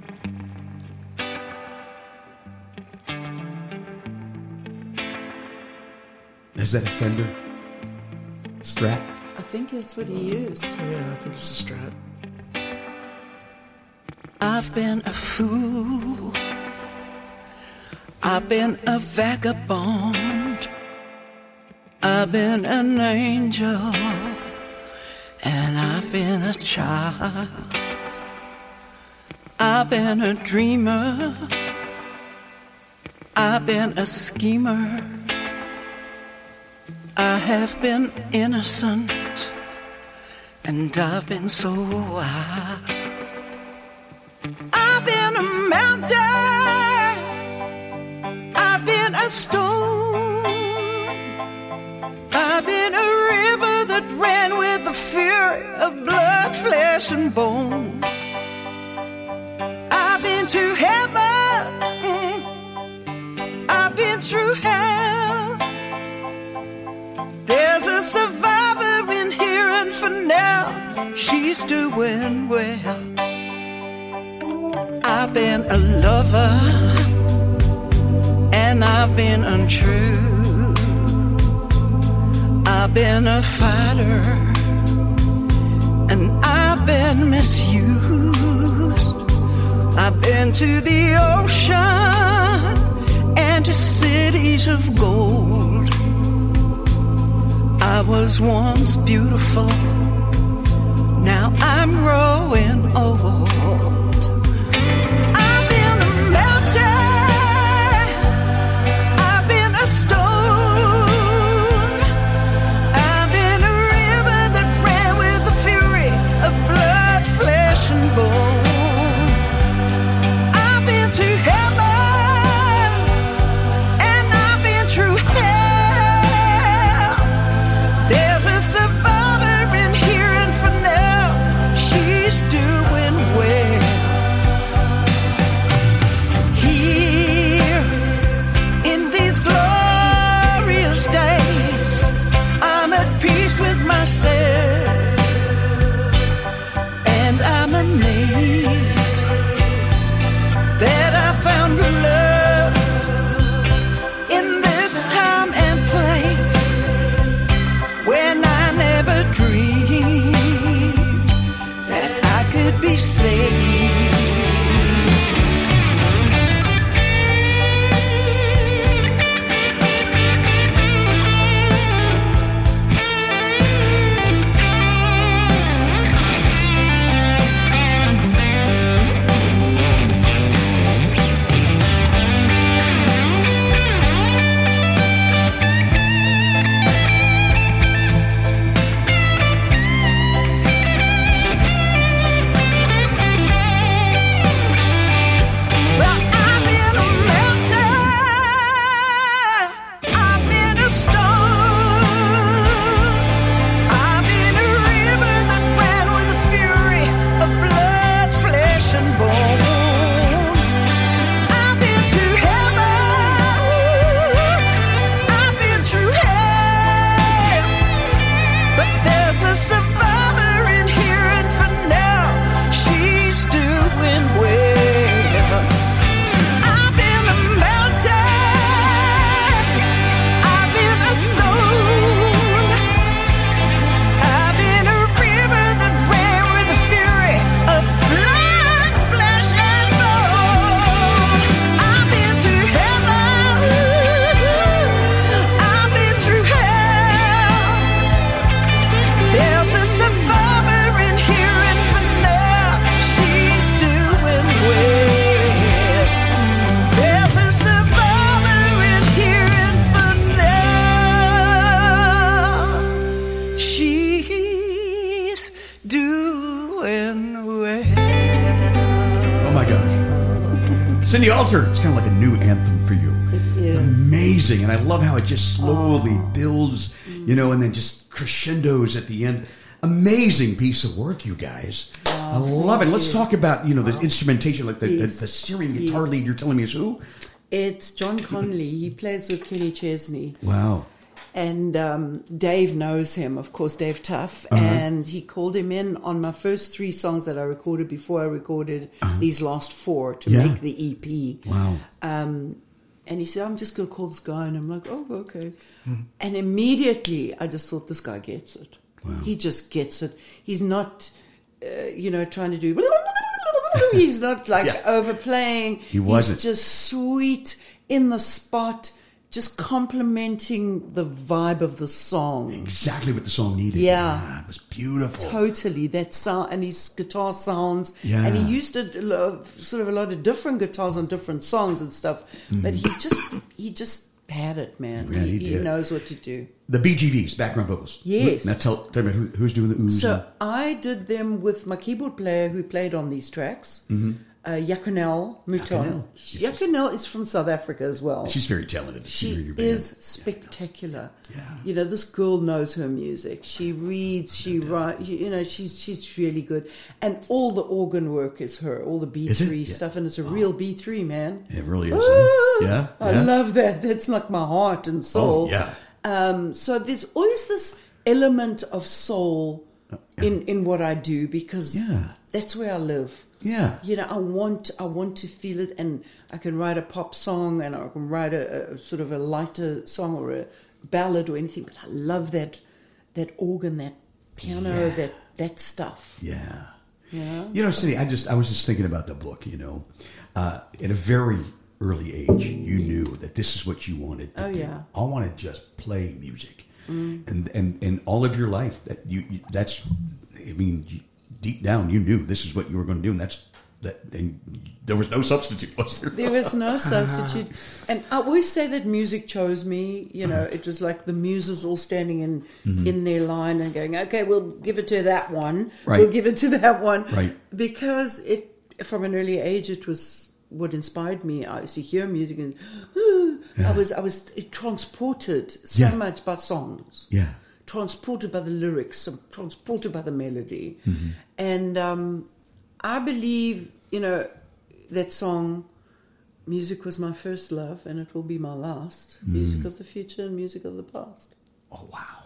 S2: Is that a Fender Strat?
S4: I think that's what he used.
S3: Yeah, I think it's a Strat.
S5: I've been a fool. I've been a vagabond. I've been an angel. And I've been a child. I've been a dreamer. I've been a schemer. I have been innocent. And I've been so wild. I've been a mountain. I've been a stone. I've been of blood, flesh, and bone. I've been to heaven, mm. I've been through hell. There's a survivor in here, and for now, she's doing well. I've been a lover, and I've been untrue. I've been a fighter, and I've been misused. I've been to the ocean and to cities of gold. I was once beautiful, now I'm growing old. I've been a mountain, I've been a stone, I've been a river that ran with the fury of blood, flesh, and bone. I've been to heaven, and I've been through hell. There's a survivor in here, and for now, she's doing well. Here, in these glorious days, I'm at peace with myself, and I'm amazed that I found love in this time and place when I never dreamed that I could be saved. Well, I've been a mountain, I've been a stone, I've been a river that ran with the fury of blood, flesh, and bone. I've been to heaven, I've been through hell, but there's a survivor in here, and for now, she's doing well. I've been a mountain, I've been a stone, I've been a river that ran with the fury of blood, flesh, and bone. I've been to heaven, I've been through hell. There's a survivor in here, and for now, she's doing well. There's a survivor in here, and for now, she's doing well.
S2: Oh my gosh. Cindy Alter, it's kind of like a new anthem for you.
S4: It is.
S2: Amazing. And I love how it just slowly builds, you know, and then just crescendos at the end. Amazing piece of work, you guys. I love it. Let's talk about, you know, the instrumentation, like the, the,
S4: Yes.
S2: the Syrian guitar
S4: Yes.
S2: lead you're telling me is who?
S4: It's John Conley. He plays with Kenny Chesney.
S2: Wow.
S4: And um, Dave knows him, of course, Dave Tuff.
S2: Uh-huh.
S4: And he called him in on my first three songs that I recorded before I recorded these last four to
S2: Yeah.
S4: make the E P.
S2: Wow.
S4: Um, and he said, I'm just going to call this guy. And I'm like, oh, okay. And immediately I just thought, this guy gets it.
S2: Wow.
S4: He just gets it. He's not, uh, you know, trying to do... He's not like
S2: Yeah.
S4: overplaying.
S2: He wasn't.
S4: He's just sweet in the spot, just complimenting the vibe of the song.
S2: Exactly what the song needed.
S4: Yeah.
S2: It was beautiful.
S4: Totally, that sound and his guitar sounds,
S2: Yeah.
S4: and he used a, lo- sort of a lot of different guitars on different songs and stuff. But he just he just had it, man.
S2: Yeah, he
S4: he,
S2: did.
S4: knows what to do.
S2: The B G Vs, background vocals.
S4: Yes.
S2: Now tell, tell me who, who's doing the oohs.
S4: So I did them with my keyboard player who played on these tracks.
S2: Mm-hmm.
S4: uh, Yakunel Mouton.
S2: Yakunel, yes.
S4: Yakunel is from South Africa as well.
S2: She's very talented.
S4: She
S2: She's really
S4: is
S2: bad.
S4: spectacular.
S2: Yeah.
S4: You know, this girl knows her music. She reads, she writes, you know, she's she's really good. And all the organ work is her, all the B three
S2: Is it? Yeah.
S4: stuff, and it's a real B three, man.
S2: It really is.
S4: Ah,
S2: huh? Yeah.
S4: I
S2: yeah.
S4: love that. That's like my heart and soul.
S2: Oh, yeah.
S4: Um, so there's always this element of soul in, in what I do because
S2: Yeah.
S4: that's where I live.
S2: Yeah.
S4: You know, I want I want to feel it, and I can write a pop song, and I can write a, a sort of a lighter song or a ballad or anything. But I love that that organ, that piano,
S2: Yeah.
S4: that that stuff.
S2: Yeah.
S4: Yeah.
S2: You know, Cindy, I just I was just thinking about the book. You know, uh, at a very early age, you knew that this is what you wanted to
S4: Oh,
S2: do.
S4: yeah.
S2: I want to just play music, and and and all of your life that you, you that's, I mean, you, deep down you knew this is what you were going to do, and that's that. And there was no substitute, was there?
S4: There was no substitute. And I always say that music chose me. You know, it was like the muses all standing in,
S2: Mm-hmm.
S4: in their line and going, okay, we'll give it to that one.
S2: Right.
S4: We'll give it to that one.
S2: Right.
S4: Because it, from an early age, it was what inspired me. I used to hear music and ooh,
S2: Yeah.
S4: I was I was transported so
S2: Yeah.
S4: much by songs.
S2: Yeah.
S4: Transported by the lyrics, transported by the melody.
S2: Mm-hmm.
S4: And um, I believe, you know, that song, music was my first love and it will be my last.
S2: Mm.
S4: Music of the future and music of the past.
S2: Oh, wow.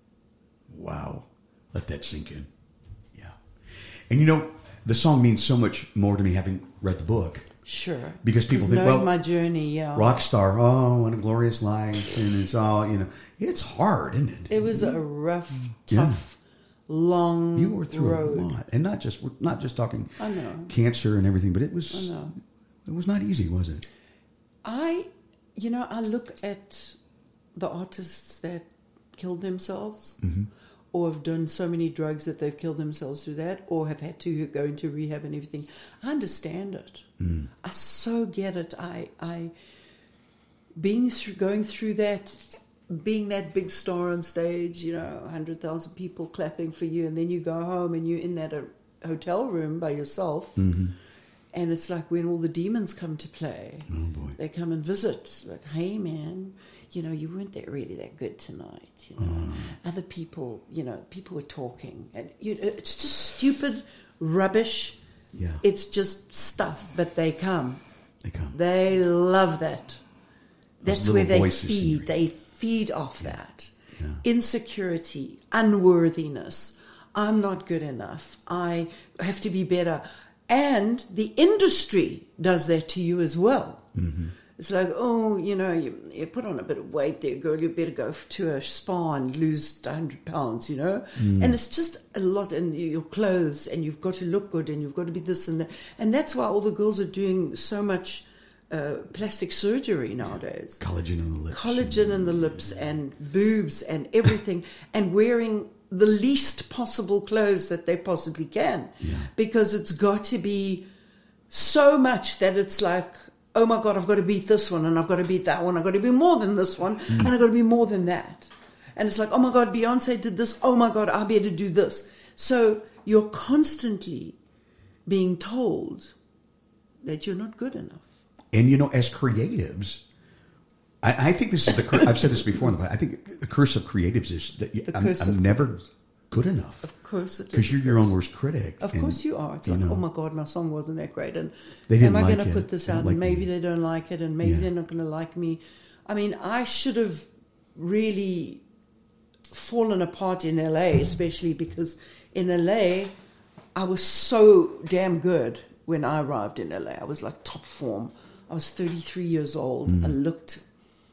S2: Wow. Let that sink in. Yeah. And you know, the song means so much more to me having read the book.
S4: Sure.
S2: Because people think,
S4: knowing
S2: well,
S4: my journey, yeah.
S2: rock star, oh, what a glorious life. And it's all, you know, it's hard, isn't it?
S4: It was a rough,
S2: Yeah.
S4: tough, long
S2: You were through
S4: road.
S2: a lot. And not just, we're not just talking
S4: I know.
S2: cancer and everything, but it was,
S4: I know.
S2: it was not easy, was it?
S4: I, you know, I look at the artists that killed themselves
S2: Mm-hmm.
S4: or have done so many drugs that they've killed themselves through that or have had to go into rehab and everything. I understand it.
S2: Mm.
S4: I so get it. I, I, being through, going through that, being that big star on stage, you know, one hundred thousand people clapping for you, and then you go home and you're in that uh, hotel room by yourself.
S2: Mm-hmm.
S4: And it's like when all the demons come to play.
S2: Oh, boy.
S4: They come and visit. Like, hey, man, you know, you weren't that really that good tonight. You know,
S2: Mm.
S4: other people, you know, people were talking, and you know, it's just stupid rubbish.
S2: Yeah.
S4: It's just stuff, but they come.
S2: They come.
S4: They love that.
S2: Those
S4: That's where
S2: little
S4: they
S2: voices in
S4: feed.
S2: your-
S4: They feed off that.
S2: Yeah.
S4: Insecurity, unworthiness. I'm not good enough. I have to be better. And the industry does that to you as well.
S2: Mm-hmm.
S4: It's like, oh, you know, you, you put on a bit of weight there, girl. You better go to a spa and lose one hundred pounds, you know?
S2: Mm.
S4: And it's just a lot, and your clothes, and you've got to look good, and you've got to be this and that. And that's why all the girls are doing so much uh, plastic surgery nowadays.
S2: Collagen on the lips.
S4: Collagen in the lips and boobs and everything, and wearing the least possible clothes that they possibly can.
S2: Yeah.
S4: Because it's got to be so much that it's like, oh my God, I've got to beat this one, and I've got to beat that one, I've got to be more than this one,
S2: Mm.
S4: and I've got to be more than that. And it's like, oh my God, Beyonce did this, oh my God, I better do this. So you're constantly being told that you're not good enough.
S2: And you know, as creatives, I, I think this is the. cur- I've said this before, but I think the curse of creatives is that you,
S4: The
S2: I'm,
S4: curse
S2: I'm
S4: of-
S2: never good enough
S4: Of course it is.
S2: because you're your own worst critic.
S4: Of
S2: And,
S4: course you are. It's
S2: you
S4: like,
S2: know,
S4: oh my God, my song wasn't that great. And
S2: They didn't
S4: am I
S2: like
S4: going to
S2: it.
S4: put this
S2: They
S4: out?
S2: don't like
S4: And maybe
S2: me.
S4: they don't like it. And maybe
S2: Yeah.
S4: they're not going to like me. I mean, I should have really fallen apart in L A, especially because in L A, I was so damn good when I arrived in L A. I was like top form. I was thirty-three years old.
S2: Mm.
S4: I looked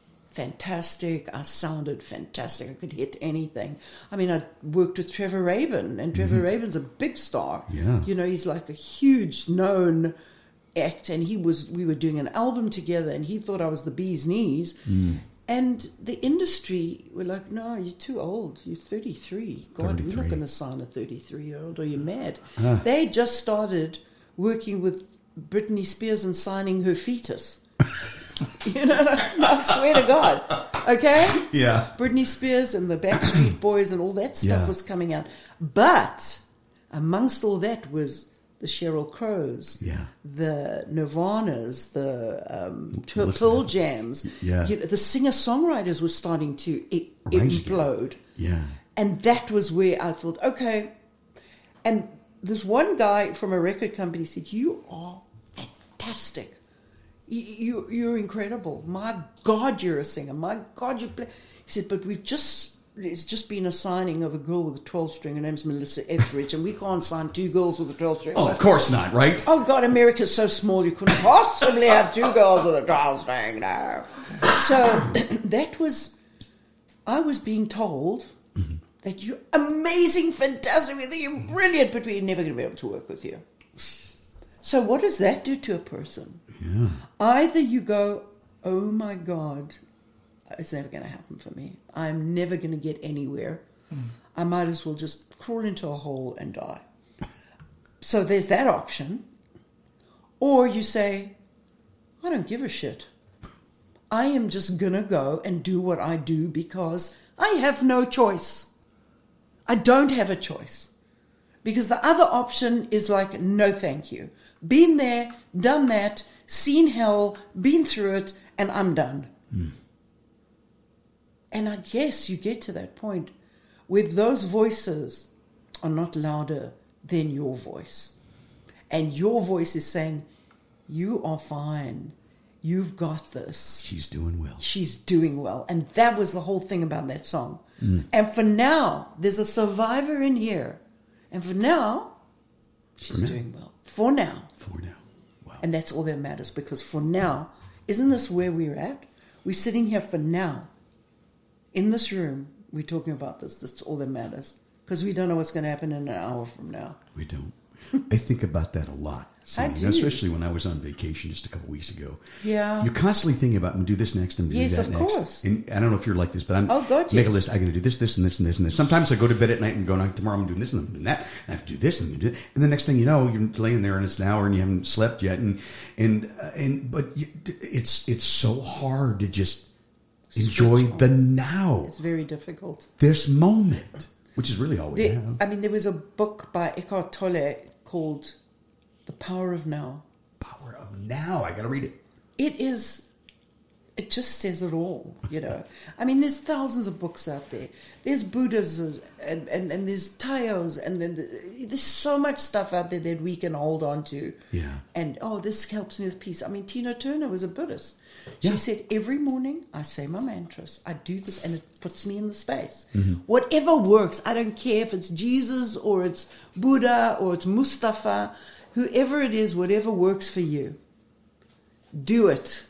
S4: fantastic. I sounded fantastic. I could hit anything. I mean, I worked with Trevor Rabin, and Trevor Rabin's a big star.
S2: Yeah.
S4: You know, he's like a huge known act, and he was. We were doing an album together, and he thought I was the bee's knees.
S2: Mm.
S4: And the industry were like, no, you're too old. You're thirty-three. God, we're
S2: thirty-three.
S4: not going to sign a thirty-three-year-old. Are you mad?
S2: Ah.
S4: They just started working with Britney Spears and signing her fetus. You know, I swear to God. Okay?
S2: Yeah.
S4: Britney Spears and the Backstreet Boys and all that stuff
S2: Yeah.
S4: was coming out. But amongst all that was the Sheryl Crows,
S2: Yeah.
S4: the Nirvanas, the um,
S2: We'll listen
S4: Pearl
S2: to
S4: Jams.
S2: Yeah.
S4: You know, the singer-songwriters were starting to I-
S2: Rise again.
S4: implode.
S2: Yeah.
S4: And that was where I thought, okay. And this one guy from a record company said, you are fantastic. You, you, you're incredible. My God, you're a singer. My God, you play. He said, but we've just, it's just been a signing of a girl with a twelve string. Her name's Melissa Etheridge, and we can't sign two girls with a twelve string.
S2: Oh, of course not, right?
S4: Oh, God, America's so small, you couldn't possibly have two girls with a twelve string now. So that was, I was being told mm-hmm. that you're amazing, fantastic, you're brilliant, but we're never going to be able to work with you. So what does that do to a person?
S2: Yeah.
S4: Either you go, oh my God, it's never going to happen for me. I'm never going to get anywhere. Mm. I might as well just crawl into a hole and die. So there's that option. Or you say, I don't give a shit. I am just going to go and do what I do because I have no choice. I don't have a choice. Because the other option is like, no thank you. Been there, done that, seen hell, been through it, and I'm done. Mm. And I guess you get to that point where those voices are not louder than your voice. And your voice is saying, you are fine. You've got this.
S2: She's doing well.
S4: She's doing well. And that was the whole thing about that song. Mm. And for now, there's a survivor in here. And for now, she's
S2: for now.
S4: doing well. For now.
S2: For now. Wow.
S4: And that's all that matters, because for now, isn't this where we're at? We're sitting here for now. In this room, we're talking about this. That's all that matters. Because we don't know what's going to happen in an hour from now.
S2: We don't. I think about that a lot.
S4: I do.
S2: Especially when I was on vacation just a couple weeks ago.
S4: Yeah.
S2: You're constantly thinking about, I'm going to do this next, I'm going to
S4: Yes,
S2: do that
S4: of
S2: next.
S4: course.
S2: And I don't know if you're like this, but I'm
S4: Oh, God,
S2: make a
S4: yes.
S2: list. I'm going to do this, this, and this, and this, and this. Sometimes I go to bed at night and go, no, tomorrow I'm doing this, and I'm doing that. And I have to do this, and I'm doing that. And the next thing you know, you're laying there and it's an hour and you haven't slept yet. And, and, uh, and but you, it's, it's so hard to just enjoy the now.
S4: It's very difficult.
S2: This moment, which is really all we
S4: There,
S2: have.
S4: I mean, there was a book by Eckhart Tolle called The Power of Now.
S2: Power of now. I got to read it.
S4: It is, it just says it all, you know. I mean, there's thousands of books out there. There's Buddhas and, and, and there's Tayos, and then the, there's so much stuff out there that we can hold on to.
S2: Yeah.
S4: And, oh, this helps me with peace. I mean, Tina Turner was a Buddhist. She
S2: Yeah.
S4: said, every morning I say my mantras. I do this and it puts me in the space.
S2: Mm-hmm.
S4: Whatever works. I don't care if it's Jesus or it's Buddha or it's Mustafa. Whoever it is, whatever works for you. Do it.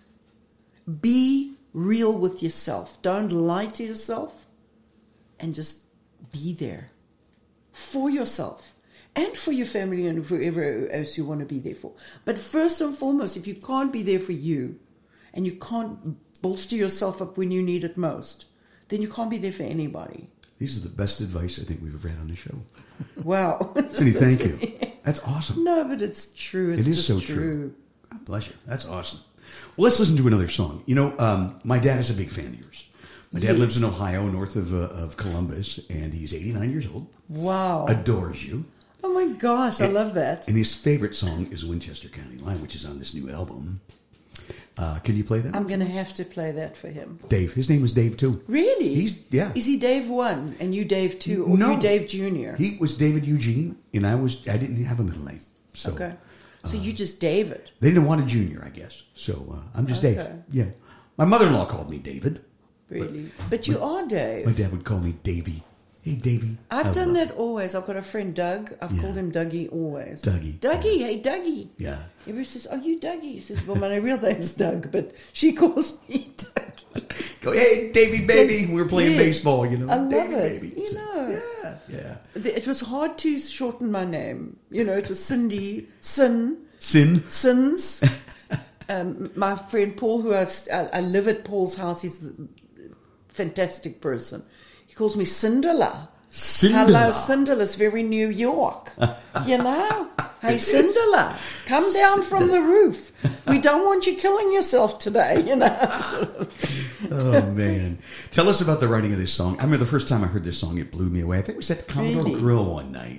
S4: Be real with yourself. Don't lie to yourself. And just be there. For yourself. And for your family and for whoever else you want to be there for. But first and foremost, if you can't be there for you, and you can't bolster yourself up when you need it most, then you can't be there for anybody.
S2: These are the best advice I think we've ever had on the show.
S4: Wow.
S2: Cindy, thank you. That's awesome.
S4: No, but it's true. It's
S2: It is
S4: just
S2: so
S4: true.
S2: true. God bless you. That's awesome. Well, let's listen to another song. You know, um, my dad is a big fan of yours. My dad
S4: Yes.
S2: lives in Ohio, north of uh, of Columbus, and he's eighty-nine years old.
S4: Wow.
S2: Adores you.
S4: Oh my gosh, I love that.
S2: And his favorite song is Winchester County Line, which is on this new album. Uh, can you play that?
S4: I'm going to have to play that for him.
S2: Dave. His name was Dave, too.
S4: Really?
S2: He's, yeah.
S4: Is he Dave one and you Dave two, or
S2: No.
S4: you Dave Junior?
S2: He was David Eugene, and I was I didn't have a middle name. So
S4: Okay. So you just David.
S2: they didn't want a junior, I guess. So uh, I'm just
S4: Okay.
S2: Dave. Yeah. My mother-in-law called me David.
S4: Really? But you are Dave.
S2: My dad would call me Davy. Hey, Davy.
S4: I've
S2: I
S4: done
S2: love
S4: that always. I've got a friend, Doug. I've
S2: Yeah.
S4: called him Dougie always.
S2: Dougie.
S4: Dougie, hey, Dougie.
S2: Yeah.
S4: Everybody says, are you Dougie? He says, well, my real name's Doug, but she calls me Dougie.
S2: Go, hey, Davy, baby. We were playing
S4: Yeah.
S2: baseball, you know.
S4: I love
S2: Davy,
S4: it.
S2: baby.
S4: You
S2: So,
S4: know.
S2: Yeah, yeah.
S4: It was hard to shorten my name. You know, it was Cindy, Sin,
S2: Sin.
S4: Sins. um, my friend Paul, who I, I, I live at Paul's house, he's a fantastic person. He calls me Cinderella.
S2: Cinderella.
S4: Hello, Cinderella. It's very New York. You know? Hey, Cinderella, come down from the roof. We don't want you killing yourself today, you know?
S2: Oh, man. Tell us about the writing of this song. I remember the first time I heard this song, it blew me away. I think we was at the Commodore
S4: Really?
S2: Grill one night.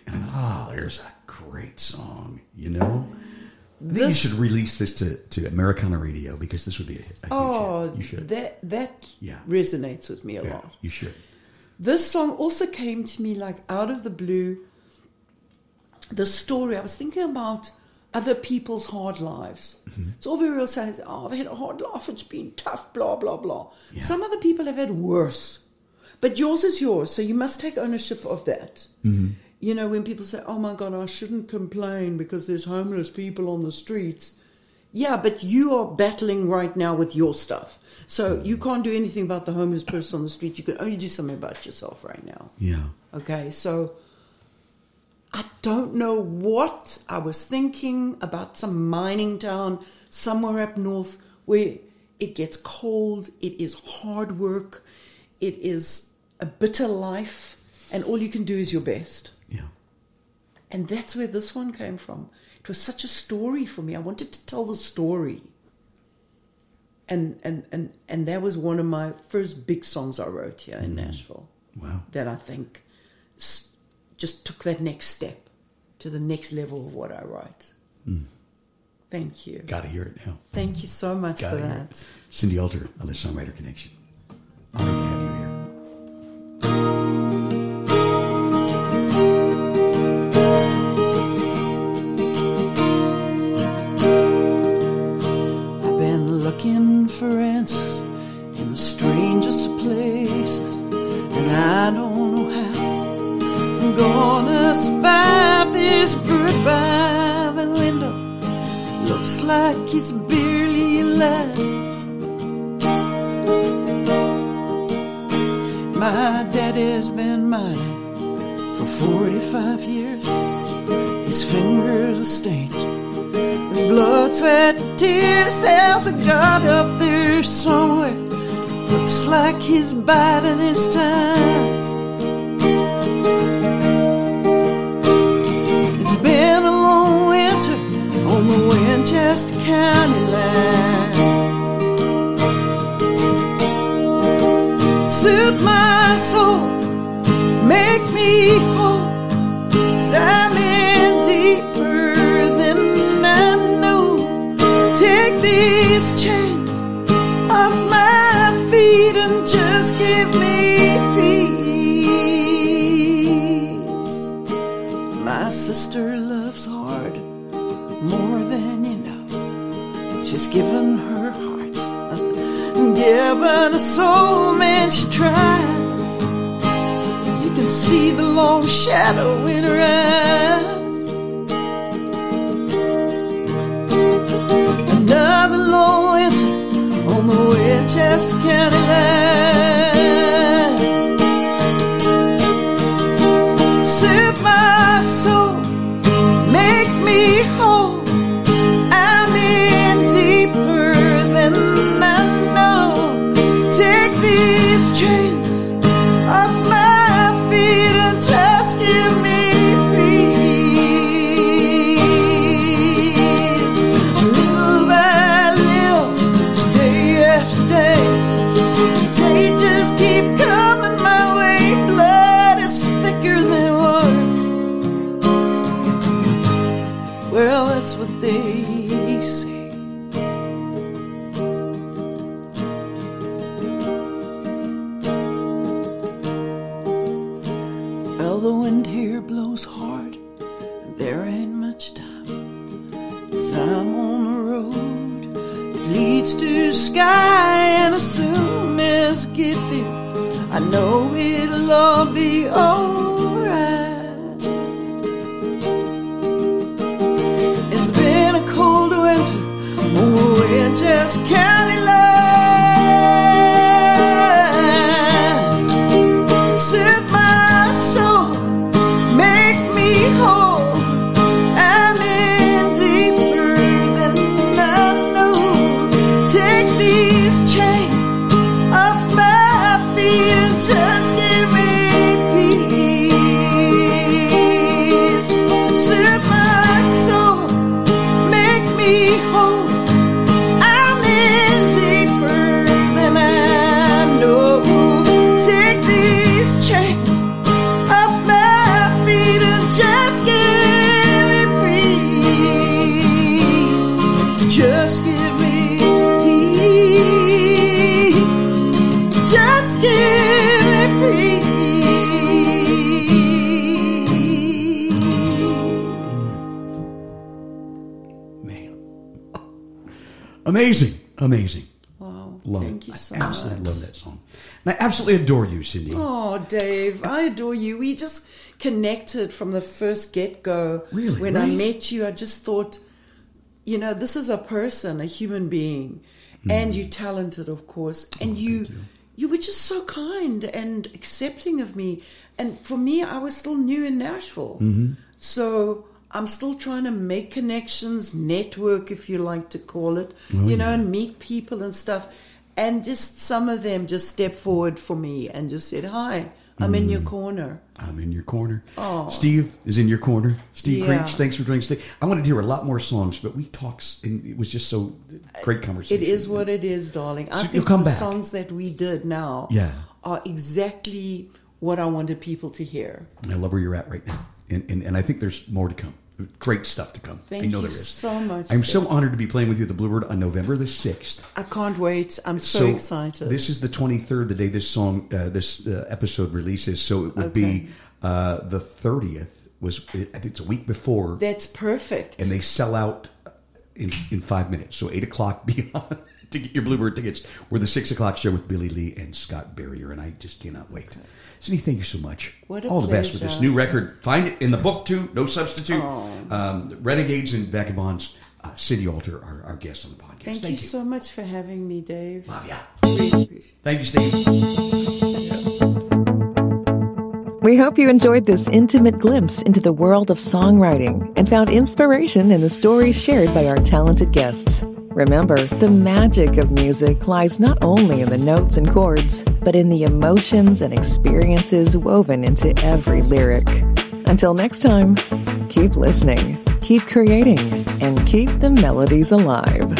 S2: And I thought, oh, there's a great song, you know? I think
S4: This-
S2: you should release this to, to Americana Radio because this would be a, a huge
S4: Oh,
S2: hit. You should.
S4: that that
S2: Yeah.
S4: resonates with me a
S2: yeah,
S4: lot.
S2: you should.
S4: This song also came to me like out of the blue. The story, I was thinking about other people's hard lives.
S2: Mm-hmm.
S4: It's all very well said, oh, I've had a hard life, it's been tough, blah, blah, blah.
S2: Yeah.
S4: Some other people have had worse. But yours is yours, so you must take ownership of that.
S2: Mm-hmm.
S4: You know, when people say, oh my God, I shouldn't complain because there's homeless people on the streets. Yeah, but you are battling right now with your stuff. So you can't do anything about the homeless person on the street. You can only do something about yourself right now.
S2: Yeah.
S4: Okay, so I don't know what I was thinking about some mining town somewhere up north where it gets cold, it is hard work, it is a bitter life, and all you can do is your best.
S2: Yeah.
S4: And that's where this one came from. It was such a story for me. I wanted to tell the story. And and, and, and that was one of my first big songs I wrote here in Nashville.
S2: Wow.
S4: That I think s- just took that next step to the next level of what I write.
S2: Mm.
S4: Thank you.
S2: Got to hear it now.
S4: Thank you so much
S2: Gotta
S4: for
S2: hear
S4: that.
S2: it. Cindy Alter on the Songwriter Connection. Honored to have you here.
S4: I've been looking for answers in the strangest places, and I don't know how I'm gonna survive. This bird by the window looks like he's barely alive. My daddy's been mining for forty-five years. His fingers are stained with blood, sweat, and tears. There's a God up there somewhere. Looks like he's biding his time. It's been a long winter on the Winchester County line. Soothe my soul, make me whole, 'cause I'm in deeper than I know. Take these chains off my feet and just give me peace. My sister loves hard more than you know. She's given her heart, given her soul, man, she tries. You can see the long shadow in her eyes. Another long winter on the Winchester County line. Soothe my soul, make me whole. I'm in deeper than I know. Take these chains off my feet and just give me peace. Little by little, day after day, they just keep coming my way. Blood is thicker than water. Well, that's what they say. Well, the wind here blows hard, and there ain't much time. 'Cause I'm on the road that leads to the sky, and as soon as I get there, I know it'll all be alright. It's been a cold winter on the Winchester County line. Soothe my soul, make me whole. I'm in deeper than I know. Take these chains off my feet and just give me peace. Soothe my soul, make me whole. I'm in deeper than I know. Take these chains off my feet and just
S2: Amazing, amazing.
S4: Wow.
S2: Love
S4: Thank
S2: it.
S4: you so
S2: I absolutely
S4: much.
S2: love that song. And I absolutely adore you, Cindy.
S4: Oh, Dave, I adore you. We just connected from the first get-go.
S2: Really,
S4: When I
S2: right?
S4: met you, I just thought, you know, this is a person, a human being. And you're talented, of course. And you,
S2: Mm. Oh, thank you.
S4: you were just so kind and accepting of me. And for me, I was still new in Nashville.
S2: Mm-hmm.
S4: So I'm still trying to make connections, network, if you like to call it,
S2: Oh,
S4: you know,
S2: yeah.
S4: and meet people and stuff. And just some of them just stepped forward for me and just said, hi, I'm in your
S2: Mm.
S4: corner.
S2: I'm in your corner.
S4: Oh.
S2: Steve is in your corner. Steve
S4: Yeah.
S2: Creech, thanks for joining us today. I wanted to hear a lot more songs, but we talked, and it was just so great conversation.
S4: It is what it is, darling. I
S2: So
S4: think
S2: you'll come
S4: the
S2: back.
S4: songs that we did now
S2: Yeah.
S4: are exactly what I wanted people to hear.
S2: And I love where you're at right now. And, and, and I think there's more to come. Great stuff to come.
S4: Thank
S2: I know
S4: you
S2: there is.
S4: so much,
S2: I'm so
S4: Steve.
S2: honored to be playing with you at the Bluebird on November the sixth.
S4: I can't wait. I'm so, excited.
S2: This is the twenty-third, the day this song, uh, this uh, episode releases. So it would be
S4: Okay.
S2: uh, the thirtieth. Was I think it's a week before,
S4: That's perfect.
S2: and they sell out in in five minutes. So eight o'clock beyond to get your Bluebird tickets. We're the six o'clock show with Billy Lee and Scott Barrier, and I just cannot wait. Cindy, thank you so much.
S4: What a
S2: All the best with this
S4: pleasure.
S2: new record. Find it in the book too. No substitute. Um, Renegades and Vagabonds. Uh, Cindy Alter, our, our guest on the podcast.
S4: Thank, you, so much for having me, Dave.
S2: Love ya.
S4: Really appreciate it.
S2: Thank you, Steve.
S1: We hope you enjoyed this intimate glimpse into the world of songwriting and found inspiration in the stories shared by our talented guests. Remember, the magic of music lies not only in the notes and chords, but in the emotions and experiences woven into every lyric. Until next time, keep listening, keep creating, and keep the melodies alive.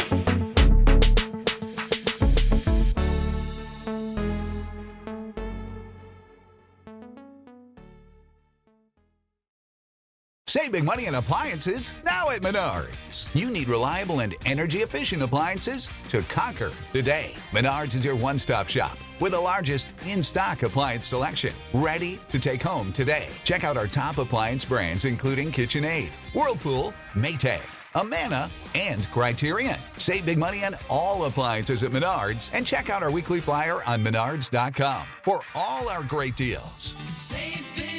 S6: Save big money on appliances now at Menards. You need reliable and energy-efficient appliances to conquer the day. Menards is your one-stop shop with the largest in-stock appliance selection, ready to take home today. Check out our top appliance brands including KitchenAid, Whirlpool, Maytag, Amana, and Criterion. Save big money on all appliances at Menards and check out our weekly flyer on menards dot com for all our great deals.
S5: Save big